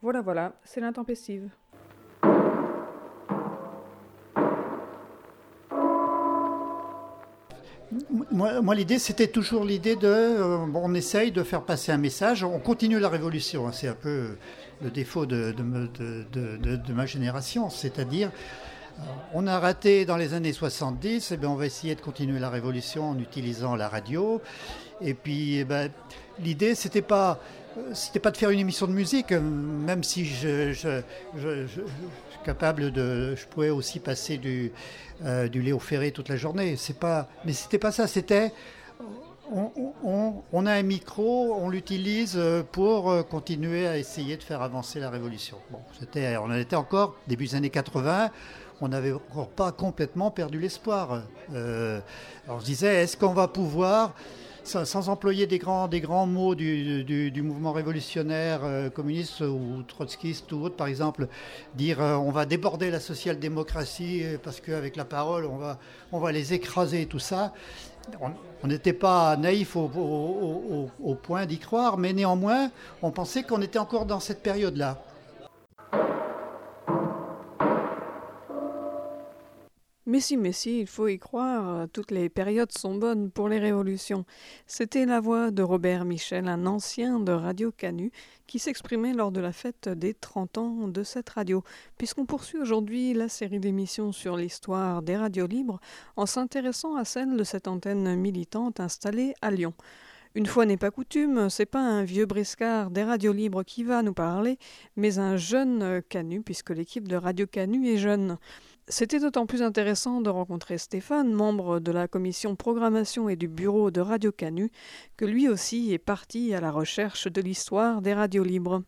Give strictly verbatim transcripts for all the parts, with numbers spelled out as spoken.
Voilà, voilà, c'est l'intempestive. Moi, moi, l'idée, c'était toujours l'idée de, euh, bon, on essaye de faire passer un message, on continue la révolution, hein, c'est un peu le défaut de, de, de, de, de, de ma génération, c'est-à-dire, on a raté dans les années soixante-dix, et bien on va essayer de continuer la révolution en utilisant la radio, et puis eh ben, l'idée, c'était pas, c'était pas de faire une émission de musique, même si je, je, je, je, je suis capable de, je pouvais aussi passer du, euh, du Léo Ferré toute la journée. C'est pas, mais c'était pas ça. C'était, on, on, on a un micro, on l'utilise pour continuer à essayer de faire avancer la révolution. Bon, c'était, on en était encore début des années quatre-vingts. On n'avait encore pas complètement perdu l'espoir. Euh, alors je disais, est-ce qu'on va pouvoir sans, sans employer des grands, des grands mots du, du, du mouvement révolutionnaire euh, communiste ou trotskiste ou autre, par exemple, dire euh, on va déborder la social-démocratie parce qu'avec la parole, on va, on va les écraser, tout ça. On n'était pas naïf au, au, au, au point d'y croire, mais néanmoins, on pensait qu'on était encore dans cette période-là. Mais si, mais si, il faut y croire, toutes les périodes sont bonnes pour les révolutions. C'était la voix de Robert Michel, un ancien de Radio Canu, qui s'exprimait lors de la fête des trente ans de cette radio. Puisqu'on poursuit aujourd'hui la série d'émissions sur l'histoire des radios libres, en s'intéressant à celle de cette antenne militante installée à Lyon. Une fois n'est pas coutume, c'est pas un vieux briscard des radios libres qui va nous parler, mais un jeune Canu, puisque l'équipe de Radio Canu est jeune. C'était d'autant plus intéressant de rencontrer Stéphane, membre de la commission programmation et du bureau de Radio Canu, que lui aussi est parti à la recherche de l'histoire des radios libres.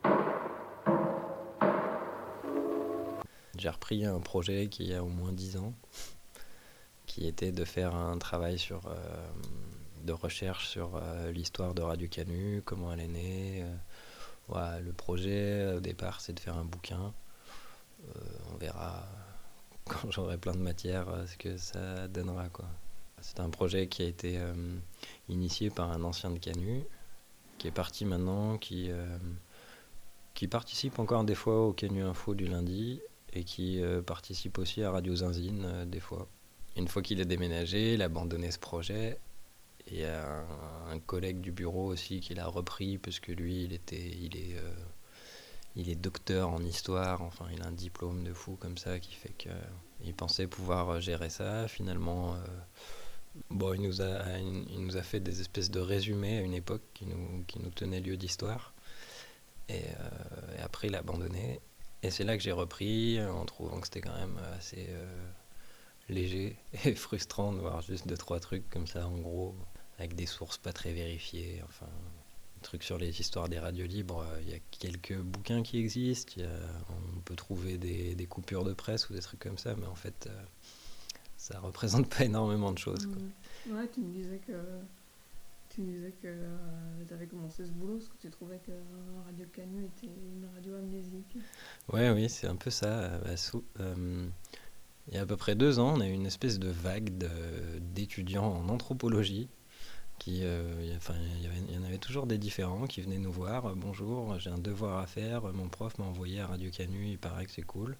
J'ai repris un projet qui a au moins dix ans, qui était de faire un travail sur, euh, de recherche sur euh, l'histoire de Radio Canu, comment elle est née. Euh, voilà, le projet, au départ, c'est de faire un bouquin. Euh, on verra quand j'aurai plein de matière ce que ça donnera, quoi. C'est un projet qui a été euh, initié par un ancien de Canu, qui est parti maintenant, qui, euh, qui participe encore des fois au Canu Info du lundi, et qui euh, participe aussi à Radio Zinzine euh, des fois. Une fois qu'il a déménagé, il a abandonné ce projet. Il y a un, un collègue du bureau aussi qui l'a repris, parce que lui, il, était, il, est, euh, il est docteur en histoire, enfin il a un diplôme de fou comme ça, qui fait qu'il pensait pouvoir gérer ça. Finalement, euh, bon, il, nous a, il, il nous a fait des espèces de résumés à une époque qui nous, qui nous tenaient lieu d'histoire. Et, euh, et après, il a abandonné. Et c'est là que j'ai repris, en trouvant que c'était quand même assez euh, léger et frustrant de voir juste deux, trois trucs comme ça, en gros, avec des sources pas très vérifiées. Enfin, des trucs sur les histoires des radios libres, il y a quelques bouquins qui existent, y a, on peut trouver des, des coupures de presse ou des trucs comme ça, mais en fait, euh, ça représente pas énormément de choses, quoi. Mmh. Ouais, tu me disais que... Tu me disais que euh, tu avais commencé ce boulot parce que tu trouvais que Radio Canu était une radio amnésique. Ouais, oui, c'est un peu ça. Euh, sous, euh, il y a à peu près deux ans, on a eu une espèce de vague de, d'étudiants en anthropologie. Qui, euh, enfin, il y, avait, il y en avait toujours des différents qui venaient nous voir. Euh, Bonjour, j'ai un devoir à faire. Mon prof m'a envoyé à Radio Canu, il paraît que c'est cool.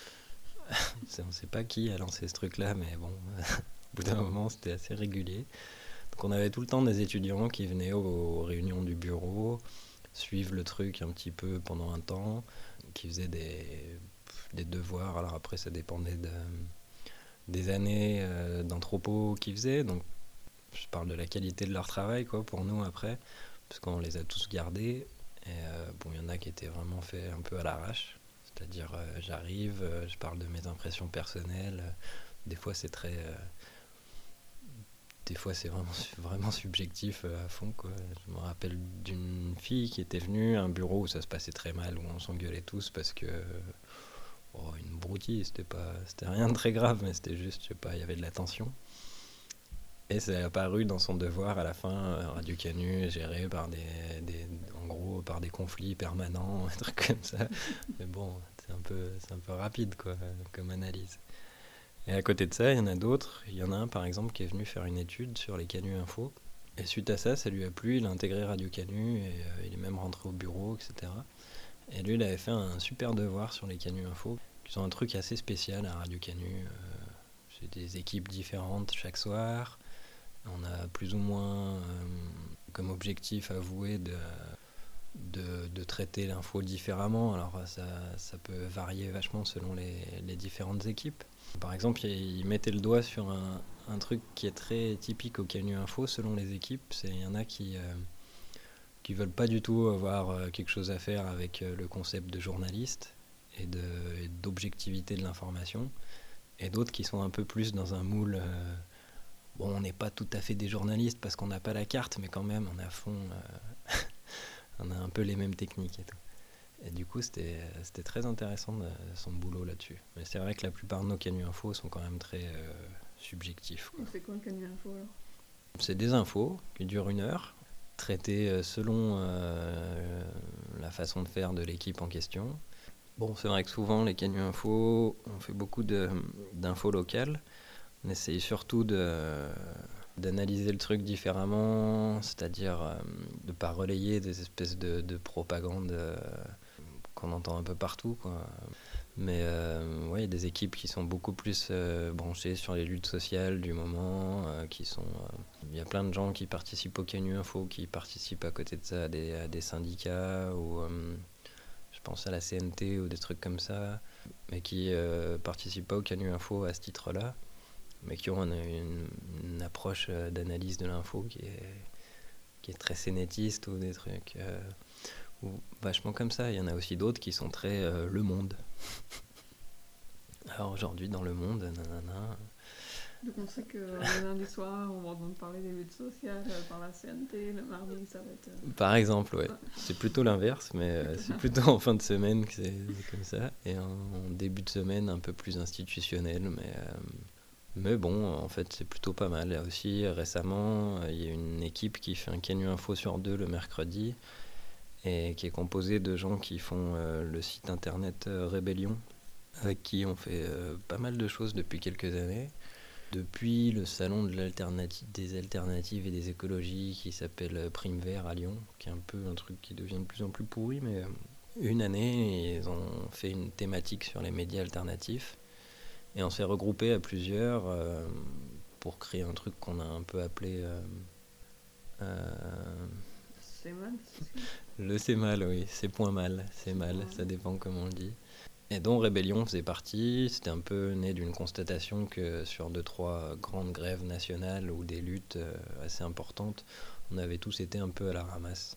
On ne sait pas qui a lancé ce truc-là, mais bon, au bout d'un moment, c'était assez régulier. Donc on avait tout le temps des étudiants qui venaient aux, aux réunions du bureau, suivre le truc un petit peu pendant un temps, qui faisaient des, des devoirs. Alors après, ça dépendait de, des années euh, d'anthropo qu'ils faisaient. Donc je parle de la qualité de leur travail, quoi, pour nous après, parce qu'on les a tous gardés. Et euh, bon, il y en a qui étaient vraiment faits un peu à l'arrache. C'est-à-dire, euh, j'arrive, euh, je parle de mes impressions personnelles. Euh, des fois, c'est très... Euh, Des fois, c'est vraiment, vraiment subjectif à fond, quoi. Je me rappelle d'une fille qui était venue à un bureau où ça se passait très mal, où on s'engueulait tous parce que... Oh, une broutille, c'était pas, c'était rien de très grave, mais c'était juste, je sais pas, il y avait de la tension. Et c'est apparu dans son devoir à la fin, Radio Canu, géré par des, des... En gros, par des conflits permanents, un truc comme ça. Mais bon, c'est un peu, c'est un peu rapide, quoi, comme analyse. Et à côté de ça, il y en a d'autres. Il y en a un, par exemple, qui est venu faire une étude sur les Canu Info. Et suite à ça, ça lui a plu. Il a intégré Radio Canu et euh, il est même rentré au bureau, et cetera. Et lui, il avait fait un super devoir sur les Canu Info. Ils ont un truc assez spécial à Radio Canu. Euh, c'est des équipes différentes chaque soir. On a plus ou moins euh, comme objectif avoué de, de, de traiter l'info différemment. Alors ça, ça peut varier vachement selon les, les différentes équipes. Par exemple, il mettait le doigt sur un, un truc qui est très typique au Canu Info selon les équipes. Il y en a qui... Euh, qui veulent pas du tout avoir quelque chose à faire avec le concept de journaliste et, de, et d'objectivité de l'information, et d'autres qui sont un peu plus dans un moule, euh, bon, on n'est pas tout à fait des journalistes parce qu'on n'a pas la carte, mais quand même on est à fond, euh, on a un peu les mêmes techniques et tout. Et du coup c'était, c'était très intéressant de, son boulot là-dessus. Mais c'est vrai que la plupart de nos Canu Info sont quand même très euh, subjectifs, quoi. C'est quoi le Canu Info alors ? C'est des infos qui durent une heure, traité selon euh, la façon de faire de l'équipe en question. Bon, c'est vrai que souvent, les Canu Info, on fait beaucoup de, d'infos locales. On essaye surtout de, d'analyser le truc différemment, c'est-à-dire euh, de ne pas relayer des espèces de, de propagande euh, qu'on entend un peu partout, quoi. Mais euh, ouais, il y a des équipes qui sont beaucoup plus euh, branchées sur les luttes sociales du moment, euh, qui sont... Il euh, y a plein de gens qui participent au Canu Info, qui participent à côté de ça à des, à des syndicats, ou euh, je pense à la C N T, ou des trucs comme ça, mais qui euh, participent pas au Canu Info à ce titre-là, mais qui ont une, une, une approche d'analyse de l'info qui est, qui est très scénétiste, ou des trucs... Euh, ou vachement comme ça. Il y en a aussi d'autres qui sont très euh, Le Monde. Alors aujourd'hui dans Le Monde, nanana. Donc on sait que le lundi soir, on va entendre parler des luttes sociales euh, par la C N T, le mardi ça va être... Euh... Par exemple, ouais. C'est plutôt l'inverse, mais euh, c'est plutôt en fin de semaine que c'est, c'est comme ça. Et en, en début de semaine, un peu plus institutionnel, mais... Euh, mais bon, en fait, c'est plutôt pas mal. Là aussi, récemment, il y a une équipe qui fait un Canu Info sur deux le mercredi, et qui est composé de gens qui font euh, le site internet euh, Rébellion, avec qui on fait euh, pas mal de choses depuis quelques années. Depuis le salon de l'alternative, des alternatives et des écologies qui s'appelle Prime Vert à Lyon, qui est un peu un truc qui devient de plus en plus pourri, mais euh, une année, ils ont fait une thématique sur les médias alternatifs, et on s'est regroupé à plusieurs euh, pour créer un truc qu'on a un peu appelé... Euh, euh, C'est mal, c'est... Le c'est mal, oui, c'est point mal, c'est mal, ouais. Ça dépend comment on le dit. Et dont Rébellion faisait partie. C'était un peu né d'une constatation que sur deux, trois grandes grèves nationales ou des luttes euh, assez importantes, on avait tous été un peu à la ramasse.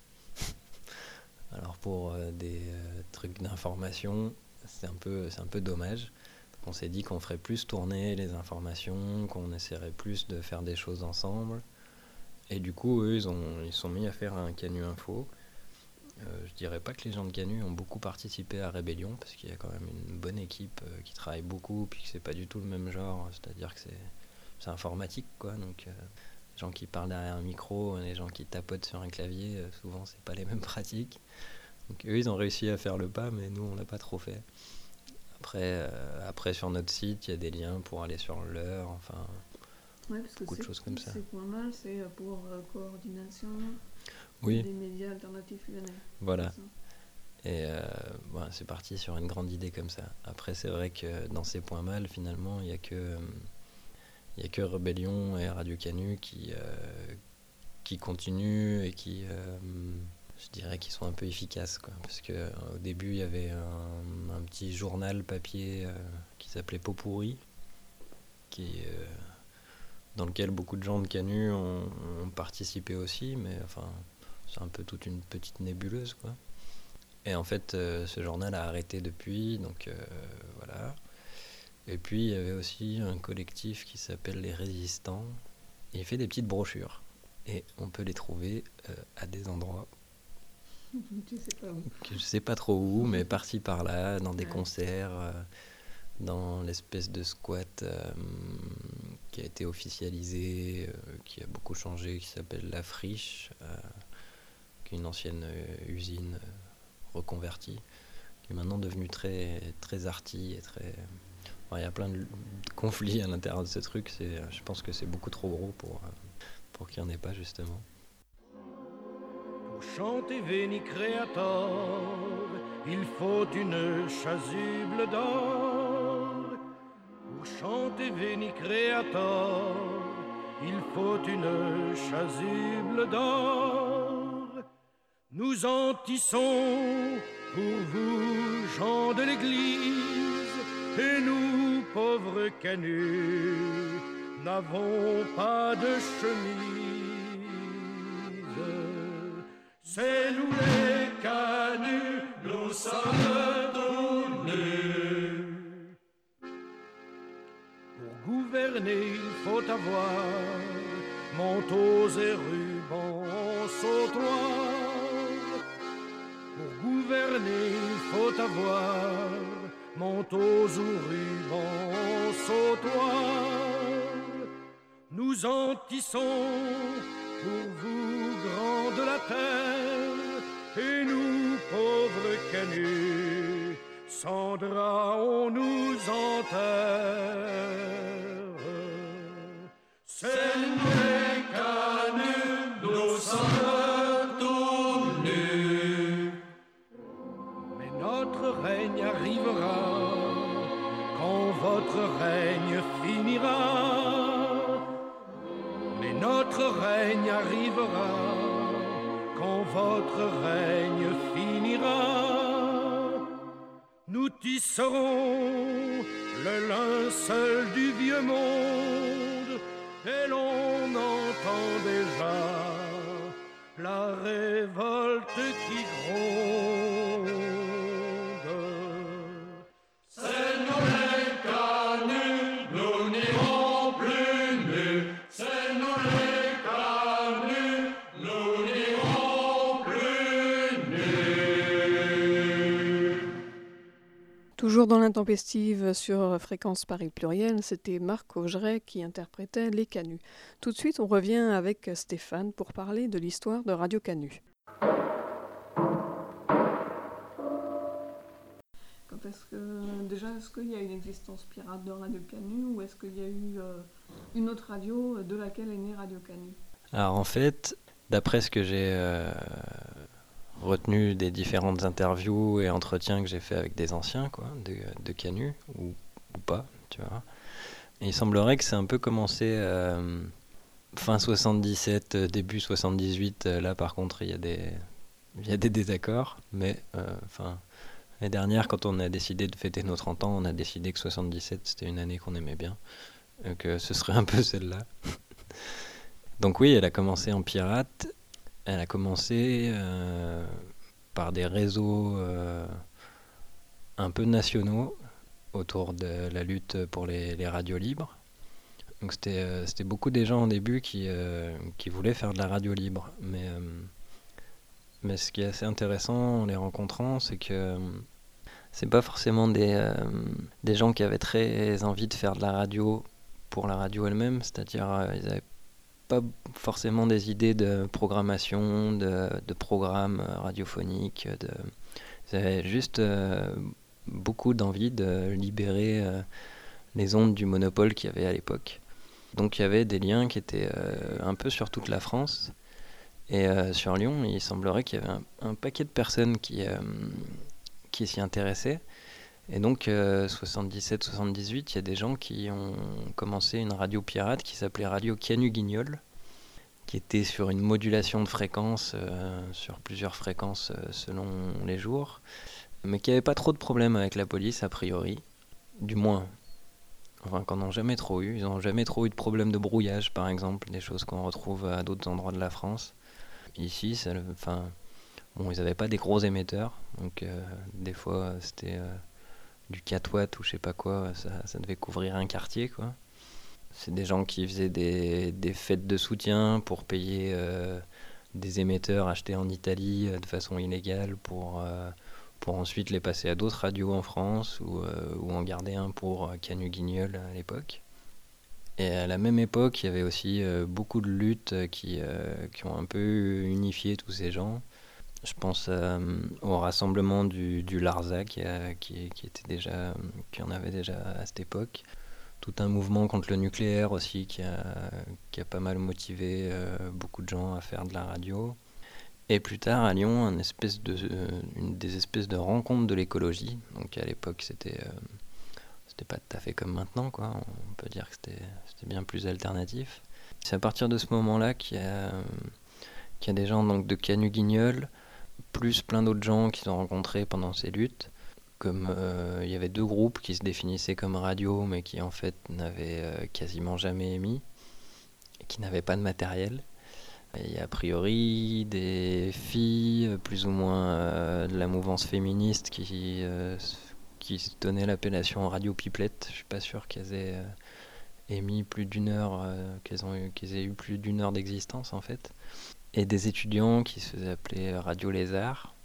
Alors pour euh, des euh, trucs d'information, c'est un peu, c'est un peu dommage. Donc on s'est dit qu'on ferait plus tourner les informations, qu'on essaierait plus de faire des choses ensemble. Et du coup, eux, ils ont, ils sont mis à faire un Canu Info. Euh, je dirais pas que les gens de Canu ont beaucoup participé à Rébellion, parce qu'il y a quand même une bonne équipe euh, qui travaille beaucoup, puis que c'est pas du tout le même genre, c'est-à-dire que c'est, c'est informatique, quoi. Donc, euh, les gens qui parlent derrière un micro, les gens qui tapotent sur un clavier, euh, souvent c'est pas les mêmes pratiques. Donc eux, ils ont réussi à faire le pas, mais nous, on l'a pas trop fait. Après, euh, après sur notre site, il y a des liens pour aller sur l'heure, enfin, ouais, parce beaucoup que de choses comme ça. C'est point mal, c'est pour euh, coordination. Oui. Des médias alternatifs lyonnais. Voilà. Et euh, ouais, c'est parti sur une grande idée comme ça. Après, c'est vrai que dans ces points mal, finalement, il n'y a que, euh, il y a que Rébellion et Radio Canu qui, euh, qui continuent et qui, euh, je dirais, qui sont un peu efficaces, quoi. Parce qu'au euh, début, il y avait un, un petit journal papier euh, qui s'appelait Pot Pourri, qui, euh, dans lequel beaucoup de gens de Canu ont, ont participé aussi, mais enfin... C'est un peu toute une petite nébuleuse, quoi. Et en fait, euh, ce journal a arrêté depuis, donc euh, voilà. Et puis, il y avait aussi un collectif qui s'appelle Les Résistants. Et il fait des petites brochures. Et on peut les trouver euh, à des endroits. Tu sais pas où. Que je sais pas trop où, mais par-ci, par-là, dans des ouais. concerts, euh, dans l'espèce de squat euh, qui a été officialisé, euh, qui a beaucoup changé, qui s'appelle La Friche. Euh, une ancienne euh, usine euh, reconvertie, qui est maintenant devenue très, très arty et très... Enfin, il y a plein de, de conflits à l'intérieur de ce truc. C'est, je pense que c'est beaucoup trop gros pour, euh, pour qu'il n'y en ait pas, justement. Pour chanter Veni Creator, il faut une chasuble d'or pour chanter Veni Creator. Il faut une chasuble d'or. Nous en tissons pour vous, gens de l'église, et nous, pauvres canuts, n'avons pas de chemise. C'est nous les canuts, nous sommes tous nus. Pour gouverner, il faut avoir manteaux et rubans en sautoir. Pour gouverner, il faut avoir manteaux ou rubans en sautoir. Nous en tissons pour vous, grands de la terre, et nous, pauvres canuts, sans drap on nous enterre. C'est nous les canuts, nous sommes tous nus. Mais notre règne arrivera quand votre règne finira. Mais notre règne arrivera quand votre règne finira. Nous tisserons le linceul du vieux monde et l'on entend déjà la révolte qui gronde. C'est nous les canuts, nous n'irons plus nus. C'est nous les canuts, nous n'irons plus nus. Toujours dans l'intempestive sur Fréquence Paris Pluriel, c'était Marc Augeret qui interprétait Les Canuts. Tout de suite, on revient avec Stéphane pour parler de l'histoire de Radio Canut. Quand est-ce que, déjà, est-ce qu'il y a une existence pirate de Radio Canut ou est-ce qu'il y a eu euh, une autre radio de laquelle est née Radio Canut ? Alors en fait, d'après ce que j'ai euh, retenu des différentes interviews et entretiens que j'ai fait avec des anciens quoi, de, de Canut, ou, ou pas, tu vois, et il semblerait que c'est un peu commencé euh, fin soixante-dix-sept, début soixante-dix-huit. Là par contre, il y a des, il y a des désaccords, mais enfin... Euh, L'année dernière, quand on a décidé de fêter nos trente ans, on a décidé que soixante-dix-sept, c'était une année qu'on aimait bien, et que ce serait un peu celle-là. Donc oui, elle a commencé en pirate, elle a commencé euh, par des réseaux euh, un peu nationaux autour de la lutte pour les, les radios libres. Donc c'était, euh, c'était beaucoup des gens au début qui, euh, qui voulaient faire de la radio libre, mais... Euh, Mais ce qui est assez intéressant en les rencontrant, c'est que euh, c'est pas forcément des, euh, des gens qui avaient très envie de faire de la radio pour la radio elle-même, c'est-à-dire euh, ils n'avaient pas forcément des idées de programmation, de, de programmes radiophoniques, de, ils avaient juste euh, beaucoup d'envie de libérer euh, les ondes du monopole qu'il y avait à l'époque. Donc il y avait des liens qui étaient euh, un peu sur toute la France. Et euh, sur Lyon, il semblerait qu'il y avait un, un paquet de personnes qui, euh, qui s'y intéressaient. Et donc, euh, soixante-dix-sept soixante-dix-huit, il y a des gens qui ont commencé une radio pirate qui s'appelait Radio Canut-Guignol, qui était sur une modulation de fréquences, euh, sur plusieurs fréquences euh, selon les jours, mais qui n'avait pas trop de problèmes avec la police, a priori. Du moins, enfin, qu'on n'ont jamais trop eu. Ils n'ont jamais trop eu de problèmes de brouillage, par exemple, des choses qu'on retrouve à d'autres endroits de la France. Ici, ça, enfin, bon, ils n'avaient pas des gros émetteurs, donc euh, des fois c'était euh, du quatre watts ou je sais pas quoi, ça, ça devait couvrir un quartier, quoi. C'est des gens qui faisaient des, des fêtes de soutien pour payer euh, des émetteurs achetés en Italie euh, de façon illégale pour, euh, pour ensuite les passer à d'autres radios en France ou, euh, ou en garder un pour euh, Canut-Guignol à l'époque. Et à la même époque, il y avait aussi euh, beaucoup de luttes qui, euh, qui ont un peu unifié tous ces gens. Je pense euh, au rassemblement du, du Larzac qui, a, qui, qui, était déjà, qui en avait déjà à cette époque. Tout un mouvement contre le nucléaire aussi qui a, qui a pas mal motivé euh, beaucoup de gens à faire de la radio. Et plus tard, à Lyon, un espèce de, euh, une des espèces de rencontres de l'écologie. Donc à l'époque, c'était, euh, c'était pas tout à fait comme maintenant, quoi. On peut dire que c'était, c'était bien plus alternatif. C'est à partir de ce moment-là qu'il y a, euh, qu'il y a des gens donc, de Canu-Guignol, plus plein d'autres gens qu'ils ont rencontrés pendant ces luttes. Comme euh, il y avait deux groupes qui se définissaient comme radio, mais qui en fait n'avaient euh, quasiment jamais émis, et qui n'avaient pas de matériel. Et a priori des filles plus ou moins euh, de la mouvance féministe qui, euh, qui se donnaient l'appellation Radio Pipelette. Je suis pas sûr qu'elles aient euh, émis plus d'une heure, euh, qu'elles, ont eu, qu'elles aient eu plus d'une heure d'existence en fait. Et des étudiants qui se faisaient appeler Radio Lézard.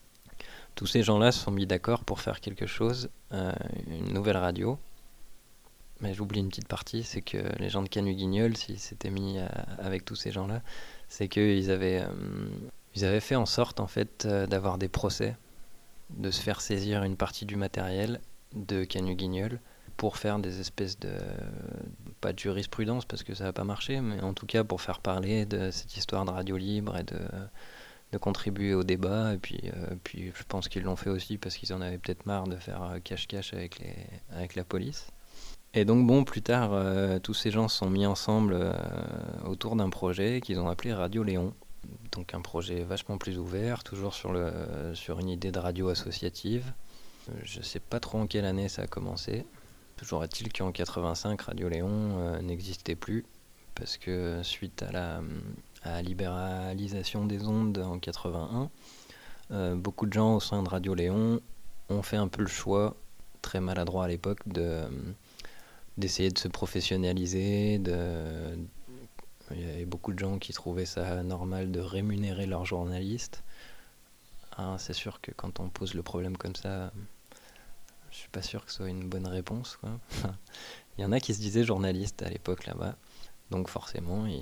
Tous ces gens-là se sont mis d'accord pour faire quelque chose, euh, une nouvelle radio. Mais j'oublie une petite partie, c'est que les gens de Canu-Guignol, s'ils s'étaient mis à, avec tous ces gens-là, c'est qu'ils avaient, euh, ils avaient fait en sorte en fait euh, d'avoir des procès, de se faire saisir une partie du matériel de Canu-Guignol pour faire des espèces de, pas de jurisprudence parce que ça n'a pas marché, mais en tout cas pour faire parler de cette histoire de radio libre et de, de contribuer au débat. Et puis, euh, puis je pense qu'ils l'ont fait aussi parce qu'ils en avaient peut-être marre de faire cache-cache avec, les, avec la police. Et donc bon, plus tard, euh, tous ces gens se sont mis ensemble euh, autour d'un projet qu'ils ont appelé Radio Léon. Donc un projet vachement plus ouvert, toujours sur, le, sur une idée de radio associative. Je ne sais pas trop en quelle année ça a commencé. Toujours est-il qu'en quatre-vingt-cinq, Radio Léon euh, n'existait plus, parce que suite à la, à la libéralisation des ondes en quatre-vingt-un, euh, beaucoup de gens au sein de Radio Léon ont fait un peu le choix, très maladroit à l'époque, de... d'essayer de se professionnaliser, de... il y avait beaucoup de gens qui trouvaient ça normal de rémunérer leurs journalistes. Hein, c'est sûr que quand on pose le problème comme ça, je suis pas sûr que ce soit une bonne réponse, quoi. Il y en a qui se disaient journalistes à l'époque là-bas, donc forcément ils,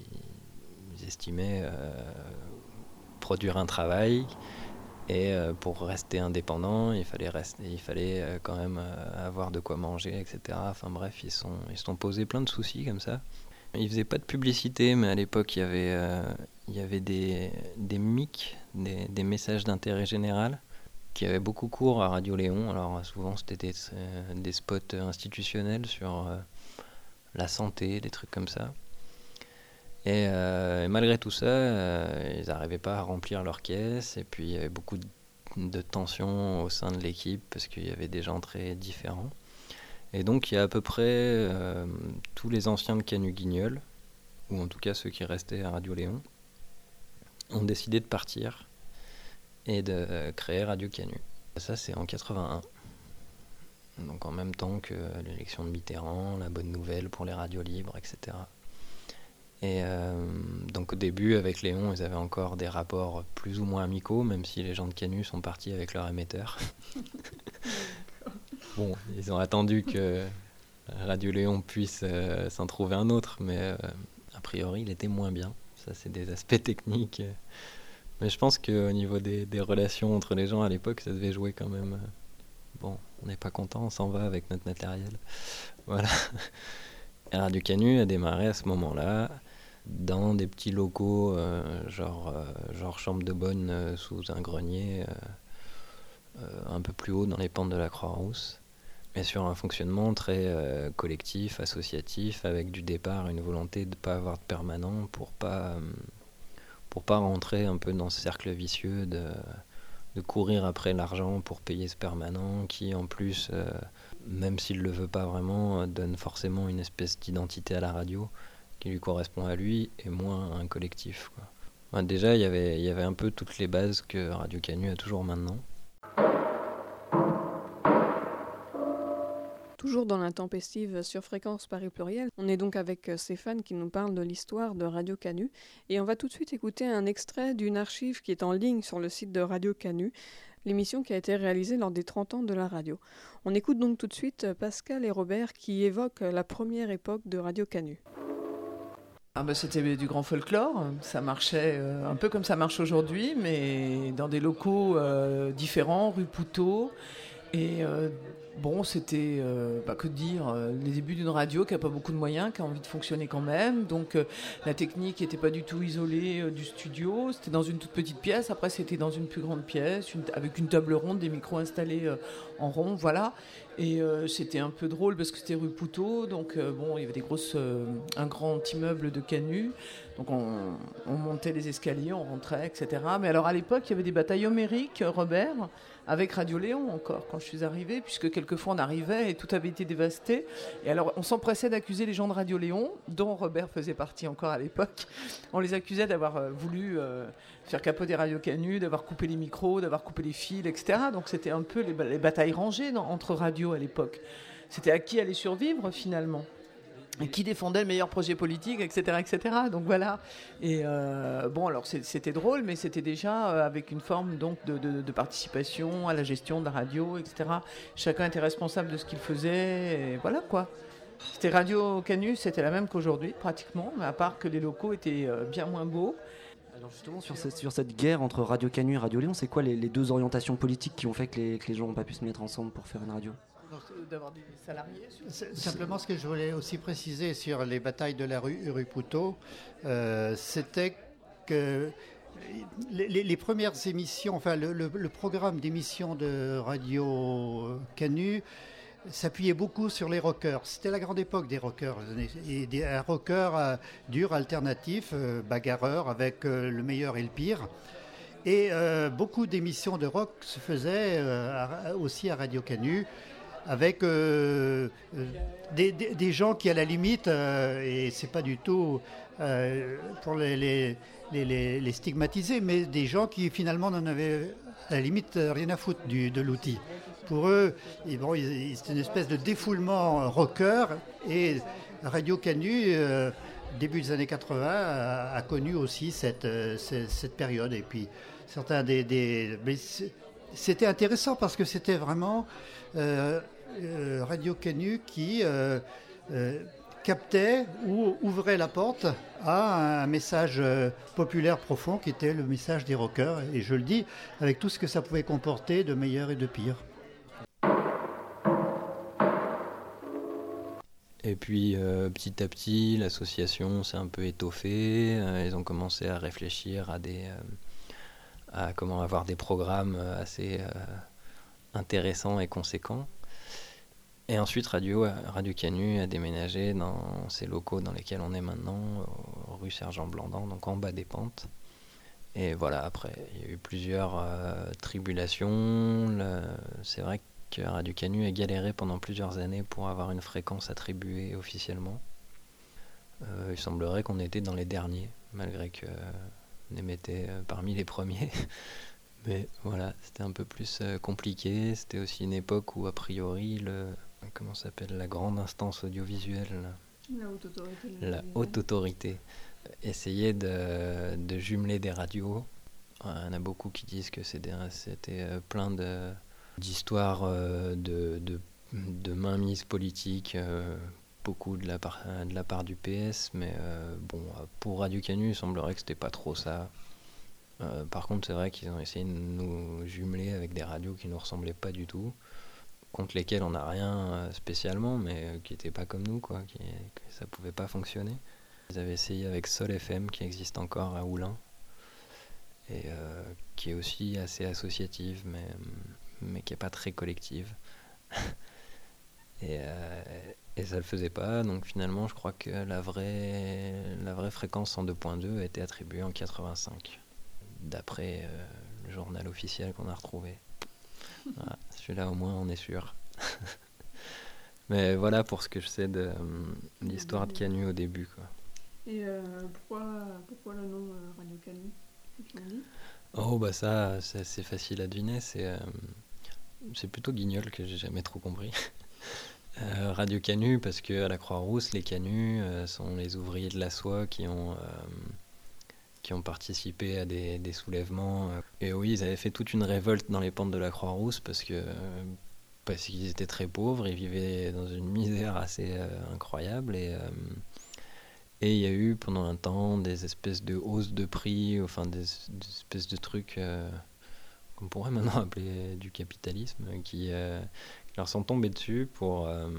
ils estimaient euh, produire un travail. Et euh, pour rester indépendant, il fallait, rester, il fallait euh, quand même euh, avoir de quoi manger, et cetera. Enfin bref, ils se sont, ils se sont posés plein de soucis comme ça. Ils faisaient pas de publicité, mais à l'époque, il y avait, euh, il y avait des, des M I C, des, des messages d'intérêt général, qui avaient beaucoup cours à Radio Léon. Alors souvent, c'était des, euh, des spots institutionnels sur euh, la santé, des trucs comme ça. Et, euh, et malgré tout ça, euh, ils n'arrivaient pas à remplir leur caisse. Et puis il y avait beaucoup de, de tensions au sein de l'équipe parce qu'il y avait des gens très différents. Et donc il y a à peu près euh, tous les anciens de Canu-Guignol, ou en tout cas ceux qui restaient à Radio Léon, ont décidé de partir et de euh, créer Radio Canu. Ça c'est en quatre-vingt-un. Donc en même temps que l'élection de Mitterrand, la bonne nouvelle pour les radios libres, et cetera. Et euh, donc au début, avec Léon, ils avaient encore des rapports plus ou moins amicaux, même si les gens de Canu sont partis avec leur émetteur. Bon, ils ont attendu que Radio Léon puisse euh, s'en trouver un autre, mais euh, a priori, il était moins bien. Ça, c'est des aspects techniques. Mais je pense qu'au niveau des, des relations entre les gens à l'époque, ça devait jouer quand même. Bon, on n'est pas content, on s'en va avec notre matériel. Voilà. Et Radio Canu a démarré à ce moment-là dans des petits locaux, euh, genre, euh, genre chambre de bonne euh, sous un grenier, euh, euh, un peu plus haut dans les pentes de la Croix-Rousse, mais sur un fonctionnement très euh, collectif, associatif, avec du départ une volonté de ne pas avoir de permanent pour pas, euh, pour pas rentrer un peu dans ce cercle vicieux de, de courir après l'argent pour payer ce permanent qui en plus, euh, même s'il ne le veut pas vraiment, donne forcément une espèce d'identité à la radio qui lui correspond à lui et moins à un collectif, quoi. Enfin, déjà, y avait, y avait un peu toutes les bases que Radio Canu a toujours maintenant. Toujours dans l'intempestive sur Fréquence Paris Pluriel, on est donc avec Stéphane qui nous parle de l'histoire de Radio Canu et on va tout de suite écouter un extrait d'une archive qui est en ligne sur le site de Radio Canu, l'émission qui a été réalisée lors des trente ans de la radio. On écoute donc tout de suite Pascal et Robert qui évoquent la première époque de Radio Canu. Ah bah c'était du grand folklore, ça marchait euh, un peu comme ça marche aujourd'hui, mais dans des locaux euh, différents, rue Poutot, et euh, Bon, c'était, euh, bah, que dire, euh, les débuts d'une radio qui n'a pas beaucoup de moyens, qui a envie de fonctionner quand même. Donc euh, la technique n'était pas du tout isolée euh, du studio. C'était dans une toute petite pièce. Après, c'était dans une plus grande pièce, une, avec une table ronde, des micros installés euh, en rond, voilà. Et euh, c'était un peu drôle parce que c'était rue Poutot. Donc euh, bon, il y avait des grosses, euh, un grand immeuble de Canu. Donc on, on montait les escaliers, on rentrait, et cetera. Mais alors à l'époque, il y avait des batailles homériques, Robert, avec Radio Léon encore, quand je suis arrivée, puisque quelquefois on arrivait et tout avait été dévasté. Et alors on s'empressait d'accuser les gens de Radio Léon, dont Robert faisait partie encore à l'époque. On les accusait d'avoir euh, voulu euh, faire capoter Radio Canu, d'avoir coupé les micros, d'avoir coupé les fils, et cetera. Donc c'était un peu les, les batailles rangées dans, entre radios à l'époque. C'était à qui allait survivre finalement, et qui défendait le meilleur projet politique, et cetera, et cetera. Donc voilà. Et euh, bon, alors c'est, c'était drôle, mais c'était déjà euh, avec une forme donc de, de, de participation à la gestion de la radio, et cetera. Chacun était responsable de ce qu'il faisait, et voilà quoi. C'était Radio Canu, c'était la même qu'aujourd'hui pratiquement, mais à part que les locaux étaient euh, bien moins beaux. Alors justement, sur cette, sur cette guerre entre Radio Canu et Radio Léon, c'est quoi les, les deux orientations politiques qui ont fait que les, que les gens n'ont pas pu se mettre ensemble pour faire une radio ? D'avoir des salariés. C'est simplement ce que je voulais aussi préciser sur les batailles de la rue, rue Poutot, euh, c'était que les, les, les premières émissions, enfin le, le, le programme d'émissions de Radio Canu s'appuyait beaucoup sur les rockers. C'était la grande époque des rockers, et des, un rocker euh, dur, alternatif, euh, bagarreur, avec euh, le meilleur et le pire. Et euh, beaucoup d'émissions de rock se faisaient euh, à, aussi à Radio Canu, avec euh, des, des, des gens qui à la limite, euh, et c'est pas du tout euh, pour les, les, les, les stigmatiser, mais des gens qui finalement n'en avaient à la limite rien à foutre du, de l'outil. Pour eux, et bon, c'est une espèce de défoulement rocker, et Radio Canu, euh, début des années quatre-vingts, a, a connu aussi cette, cette, cette période. Et puis certains des... des mais c'était intéressant parce que c'était vraiment euh, euh, Radio Canu qui euh, euh, captait ou ouvrait la porte à un message euh, populaire profond qui était le message des rockers. Et je le dis avec tout ce que ça pouvait comporter de meilleur et de pire. Et puis euh, petit à petit, l'association s'est un peu étoffée. Euh, ils ont commencé à réfléchir à des... Euh, à comment avoir des programmes assez euh, intéressants et conséquents. Et ensuite, Radio, Radio Canu a déménagé dans ces locaux dans lesquels on est maintenant, rue Sergent-Blandan, donc en bas des pentes. Et voilà, après, il y a eu plusieurs euh, tribulations. Le, c'est vrai que Radio Canu a galéré pendant plusieurs années pour avoir une fréquence attribuée officiellement. Euh, il semblerait qu'on était dans les derniers, malgré que... on émettait euh, parmi les premiers. Mais voilà, c'était un peu plus euh, compliqué. C'était aussi une époque où, a priori, le, comment ça s'appelle, la grande instance audiovisuelle, la haute autorité, la haute autorité essayait de, de jumeler des radios. Il y en a beaucoup qui disent que c'était, c'était euh, plein de, d'histoires euh, de, de, de mainmise politique, euh, beaucoup de la, part, de la part du P S, mais euh, bon, pour Radio Canu, il semblerait que c'était pas trop ça. Euh, par contre, c'est vrai qu'ils ont essayé de nous jumeler avec des radios qui nous ressemblaient pas du tout, contre lesquelles on n'a rien spécialement, mais qui n'étaient pas comme nous, quoi, qui, que ça pouvait pas fonctionner. Ils avaient essayé avec Sol F M, qui existe encore à Oulin, et euh, qui est aussi assez associative, mais, mais qui est pas très collective. et, euh, et ça le faisait pas, donc finalement, je crois que la vraie, la vraie fréquence en deux point deux a été attribuée en quatre-vingt-cinq. D'après euh, le journal officiel qu'on a retrouvé. Voilà, celui-là au moins on est sûr. Mais voilà pour ce que je sais de euh, l'histoire de Canu au début, quoi. Et euh, pourquoi, pourquoi le nom euh, Radio Canu, tu m'as dit ? Oh bah ça c'est assez facile à deviner, c'est, euh, c'est plutôt Guignol que j'ai jamais trop compris. euh, Radio Canu parce que à la Croix-Rousse les Canus euh, sont les ouvriers de la soie qui ont... Euh, qui ont participé à des, des soulèvements. Et oui, ils avaient fait toute une révolte dans les pentes de la Croix-Rousse parce que parce qu'ils étaient très pauvres, ils vivaient dans une misère assez euh, incroyable. Et euh, et il y a eu pendant un temps des espèces de hausses de prix, enfin des, des espèces de trucs euh, qu'on pourrait maintenant appeler du capitalisme, qui euh, leur sont tombés dessus pour, euh,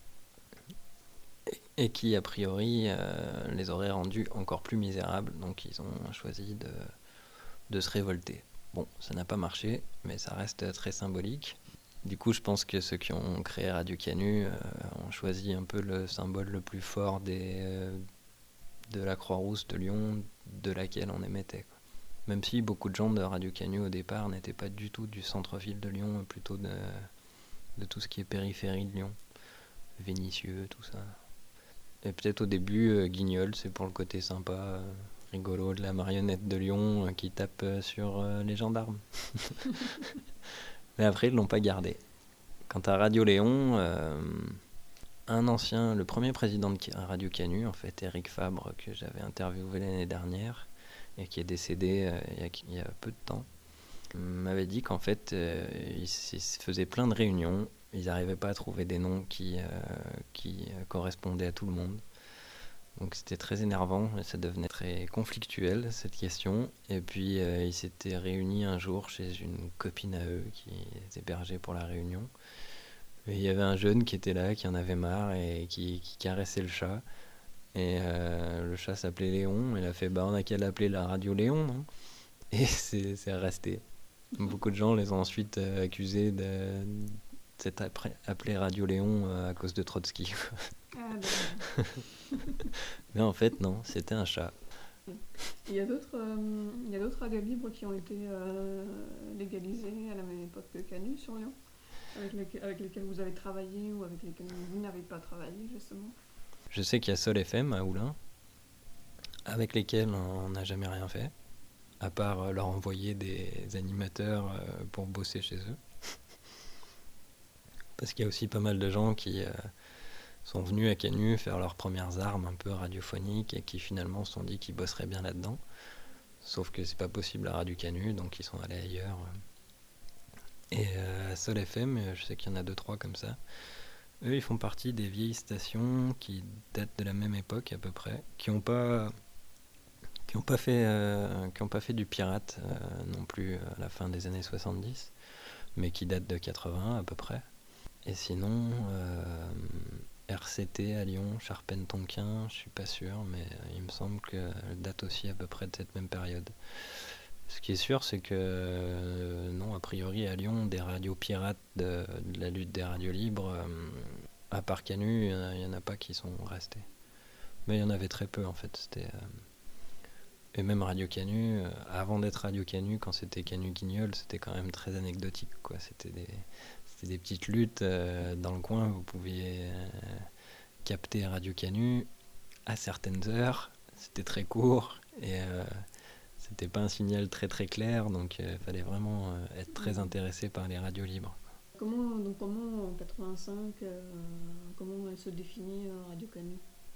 et, et qui, a priori, euh, les auraient rendus encore plus misérables. Donc ils ont choisi de, de se révolter. Bon, ça n'a pas marché, mais ça reste très symbolique. Du coup, je pense que ceux qui ont créé Radio Canu euh, ont choisi un peu le symbole le plus fort des, euh, de la Croix-Rousse de Lyon, de laquelle on émettait, quoi. Même si beaucoup de gens de Radio Canu au départ n'étaient pas du tout du centre-ville de Lyon, plutôt de, de tout ce qui est périphérie de Lyon, Vénissieux, tout ça. Et peut-être au début, euh, Guignol, c'est pour le côté sympa, euh, rigolo de la marionnette de Lyon euh, qui tape euh, sur euh, les gendarmes. Mais après, ils ne l'ont pas gardé. Quant à Radio Léon, euh, un ancien, le premier président de Radio Canu, en fait, Éric Fabre, que j'avais interviewé l'année dernière, et qui est décédé euh, il, y a, il y a peu de temps, m'avait dit qu'en fait, euh, ils, ils faisaient plein de réunions, ils n'arrivaient pas à trouver des noms qui, euh, qui correspondaient à tout le monde. Donc c'était très énervant, et ça devenait très conflictuel, cette question. Et puis euh, ils s'étaient réunis un jour chez une copine à eux qui les hébergeait pour la réunion. Et il y avait un jeune qui était là, qui en avait marre et qui, qui caressait le chat. Et euh, le chat s'appelait Léon. Il a fait, bah on a qu'à l'appeler la Radio Léon, non ? Et c'est, c'est resté. Beaucoup de gens les ont ensuite euh, accusés de, de s'être appelé Radio Léon euh, à cause de Trotsky. Ah, ben... Mais en fait, non, c'était un chat. Il y a d'autres, euh, il y a d'autres radios libres qui ont été euh, légalisées à la même époque que Canu sur Lyon, avec, les, avec lesquels vous avez travaillé ou avec lesquels vous n'avez pas travaillé, justement. Je sais qu'il y a Sol F M à Oulin, avec lesquels on n'a jamais rien fait, à part leur envoyer des animateurs pour bosser chez eux. Parce qu'il y a aussi pas mal de gens qui euh, sont venus à Canu faire leurs premières armes un peu radiophoniques et qui finalement se sont dit qu'ils bosseraient bien là-dedans. Sauf que c'est pas possible à Radio Canu, donc ils sont allés ailleurs. Et euh, à Sol F M, je sais qu'il y en a deux, trois comme ça. Eux, ils font partie des vieilles stations qui datent de la même époque à peu près, qui n'ont pas, qui ont pas fait, euh, qui ont pas fait du pirate euh, non plus à la fin des années soixante-dix, mais qui datent de quatre-vingts à peu près. Et sinon, euh, R C T à Lyon, Charpennes-Tonquin, je suis pas sûr, mais il me semble qu'elle date aussi à peu près de cette même période. Ce qui est sûr, c'est que, euh, non, a priori, à Lyon, des radios pirates de, de la lutte des radios libres, euh, à part Canu, il n'y en a pas qui sont restés. Mais il y en avait très peu, en fait. C'était, euh... Et même Radio Canu, euh, avant d'être Radio Canu, quand c'était Canu Guignol, c'était quand même très anecdotique, quoi. C'était des, c'était des petites luttes euh, dans le coin. Vous pouviez euh, capter Radio Canu à certaines heures. C'était très court et... Euh, C'était pas un signal très très clair, donc il euh, fallait vraiment euh, être très intéressé par les radios libres. Comment, donc comment en quatre-vingt-cinq, euh, comment elle se définit euh, Radio Canu ?